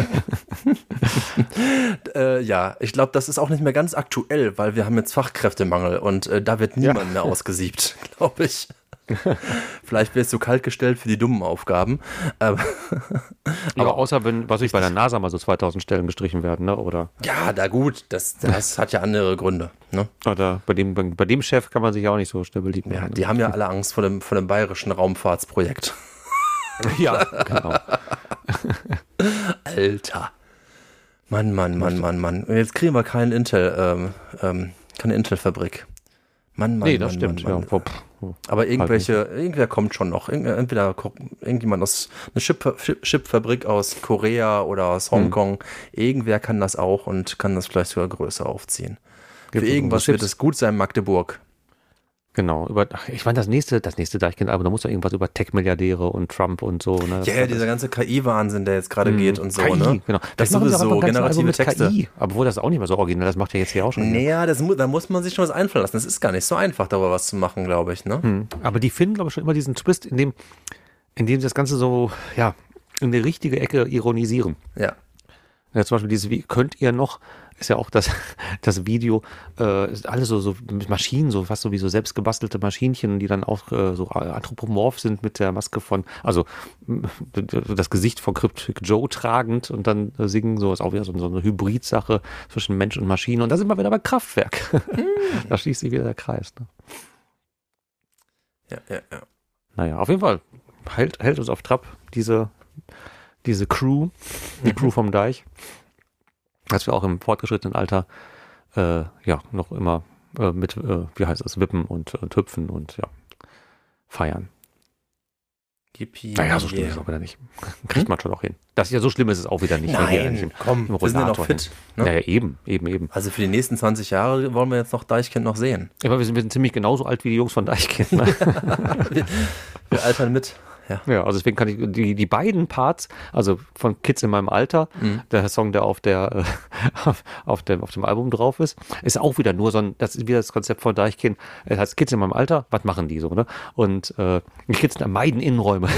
Ich glaube, das ist auch nicht mehr ganz aktuell, weil wir haben jetzt Fachkräftemangel und da wird niemand mehr ausgesiebt, glaube ich. Vielleicht wirst du kaltgestellt für die dummen Aufgaben. Aber außer wenn, was ich bei der NASA mal so 2000 Stellen gestrichen werden, ne? Oder? Ja, na gut, das hat ja andere Gründe. Ne? Oder bei dem Chef kann man sich ja auch nicht so schnell beliebt machen. Ja, die haben ja alle Angst vor dem bayerischen Raumfahrtsprojekt. Ja, genau. Alter. Mann. Und jetzt kriegen wir keine Intel-Fabrik. Mann. Nee, das stimmt. Mann. Ja. Aber irgendwer kommt schon noch. Entweder irgendjemand aus einer Chipfabrik aus Korea oder aus Hongkong. Irgendwer kann das auch und kann das vielleicht sogar größer aufziehen. Für irgendwas wird es gut sein, Magdeburg. Genau, ich meine, das nächste Deichkind, aber da muss doch irgendwas über Tech-Milliardäre und Trump und so. Ne? Ja, dieser ganze KI-Wahnsinn, der jetzt gerade geht und so. KI, ne? Genau. Das ist sowieso generative Texte. KI, obwohl das auch nicht mehr so original, das macht ja jetzt hier auch schon. Naja, da muss man sich schon was einfallen lassen. Das ist gar nicht so einfach, darüber was zu machen, glaube ich. Ne? Aber die finden, glaube ich, schon immer diesen Twist, in dem sie das Ganze so, ja, in die richtige Ecke ironisieren. Ja. Ja, zum Beispiel dieses, wie könnt ihr noch, ist ja auch das Video, ist alles so Maschinen, so fast so wie so selbst gebastelte Maschinchen, die dann auch so anthropomorph sind mit der Maske von, also das Gesicht von Cryptic Joe tragend und dann singen, so ist auch wieder so eine Hybrid-Sache zwischen Mensch und Maschine. Und da sind wir wieder bei Kraftwerk. Da schließt sich wieder der Kreis. Ne? Ja. Naja, auf jeden Fall hält uns auf Trab diese Crew, die Crew vom Deich, dass wir auch im fortgeschrittenen Alter noch immer mit, wippen und hüpfen und feiern. Yippie. Naja, so schlimm ist es auch wieder nicht. Kriegt man schon auch hin. So schlimm ist es auch wieder nicht. Nein, komm, wir sind ja noch fit. Ne? Naja, eben. Also für die nächsten 20 Jahre wollen wir jetzt noch Deichkind noch sehen. Ja, aber wir sind ziemlich genauso alt wie die Jungs von Deichkind. Ne? Wir altern mit. Ja, also deswegen kann ich die beiden Parts, also von Kids in meinem Alter, der Song, der auf dem Album drauf ist auch wieder nur das ist wieder das Konzept von Deichkind. Das heißt, Kids in meinem Alter, was machen die so, ne? Und die Kids meiden Innenräume.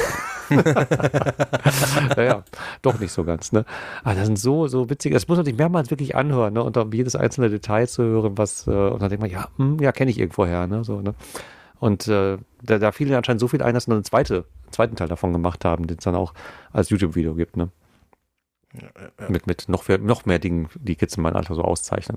Ja, doch nicht so ganz, ne? Aber das sind so witzige, das muss man sich mehrmals wirklich anhören, ne? Und um jedes einzelne Detail zu hören, und dann denkt man, ja, kenne ich irgendwoher, ne? So, ne? Und da fiel mir anscheinend so viel ein, dass sie einen zweiten Teil davon gemacht haben, den es dann auch als YouTube-Video gibt, ne? Ja. Mit noch mehr Dingen, die Kids in meinem Alter so auszeichnen.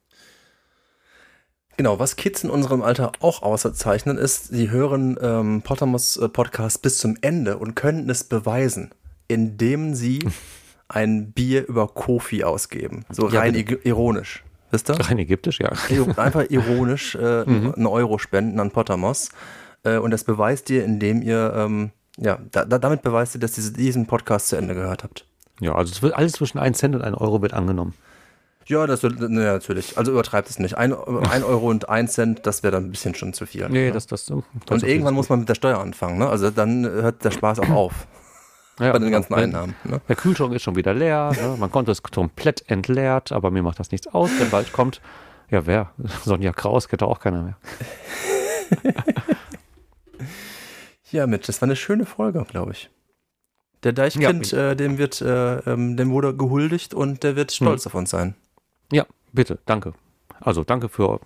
Genau, was Kids in unserem Alter auch auszeichnen ist, sie hören Pottermos Podcast bis zum Ende und können es beweisen, indem sie ein Bier über Ko-fi ausgeben. So rein ironisch. Wisst ihr? Rein ägyptisch, ja. Einfach ironisch einen Euro spenden an Pottermos. Und das beweist ihr, indem ihr, damit beweist ihr, dass ihr diesen Podcast zu Ende gehört habt. Ja, also es wird alles zwischen 1 Cent und 1 Euro wird angenommen. Ja, natürlich. Also übertreibt es nicht. 1 Euro und 1 Cent, das wäre dann ein bisschen schon zu viel. Nee, ne? das und irgendwann muss man mit der Steuer anfangen, ne? Also dann hört der Spaß auch auf. Ja, bei den ganzen Einnahmen. Ne? Der Kühlschrank ist schon wieder leer, ne? Mein Konto ist komplett entleert, aber mir macht das nichts aus, denn bald kommt, ja wer? Sonja Kraus kennt auch keiner mehr. Ja, Mitch, das war eine schöne Folge, glaube ich. Der Deichkind, dem wurde gehuldigt und der wird stolz auf uns sein. Ja, bitte, danke. Also danke für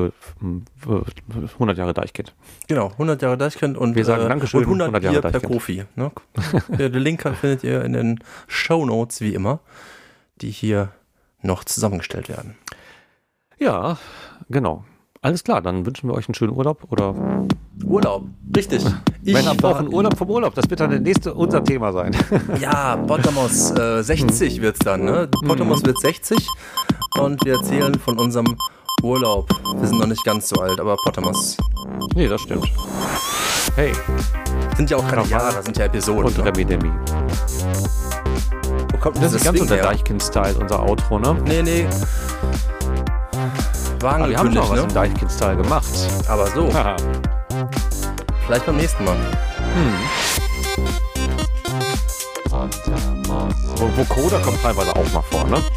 100 Jahre Deichkind. Genau, 100 Jahre Deichkind und, wir sagen Dankeschön, und 100 Bier per Ko-fi. Ne? Den Link findet ihr in den Shownotes wie immer, die hier noch zusammengestellt werden. Ja, genau. Alles klar, dann wünschen wir euch einen schönen Urlaub oder... Urlaub, richtig. Männer brauchen Urlaub vom Urlaub, das wird dann unser Thema sein. Ja, Pottermos 60 wird's dann, ne? Pottermos wird 60 und wir erzählen von unserem Urlaub. Wir sind noch nicht ganz so alt, aber Pottermos. Nee, das stimmt. Hey. Sind ja auch keine Jahre, das sind ja Episoden. Und Remi Demi. Wo kommt das ist ganz unter Deichkind-Style, unser Outro, ne? Nee. Aber wir haben schon was im Deichkind-Style gemacht. Aber so. Vielleicht beim nächsten Mal. Vocoder kommt teilweise auch mal vor, ne?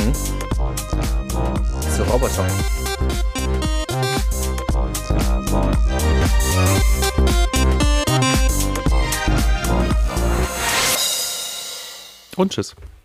Das ist so Roboter. Und tschüss.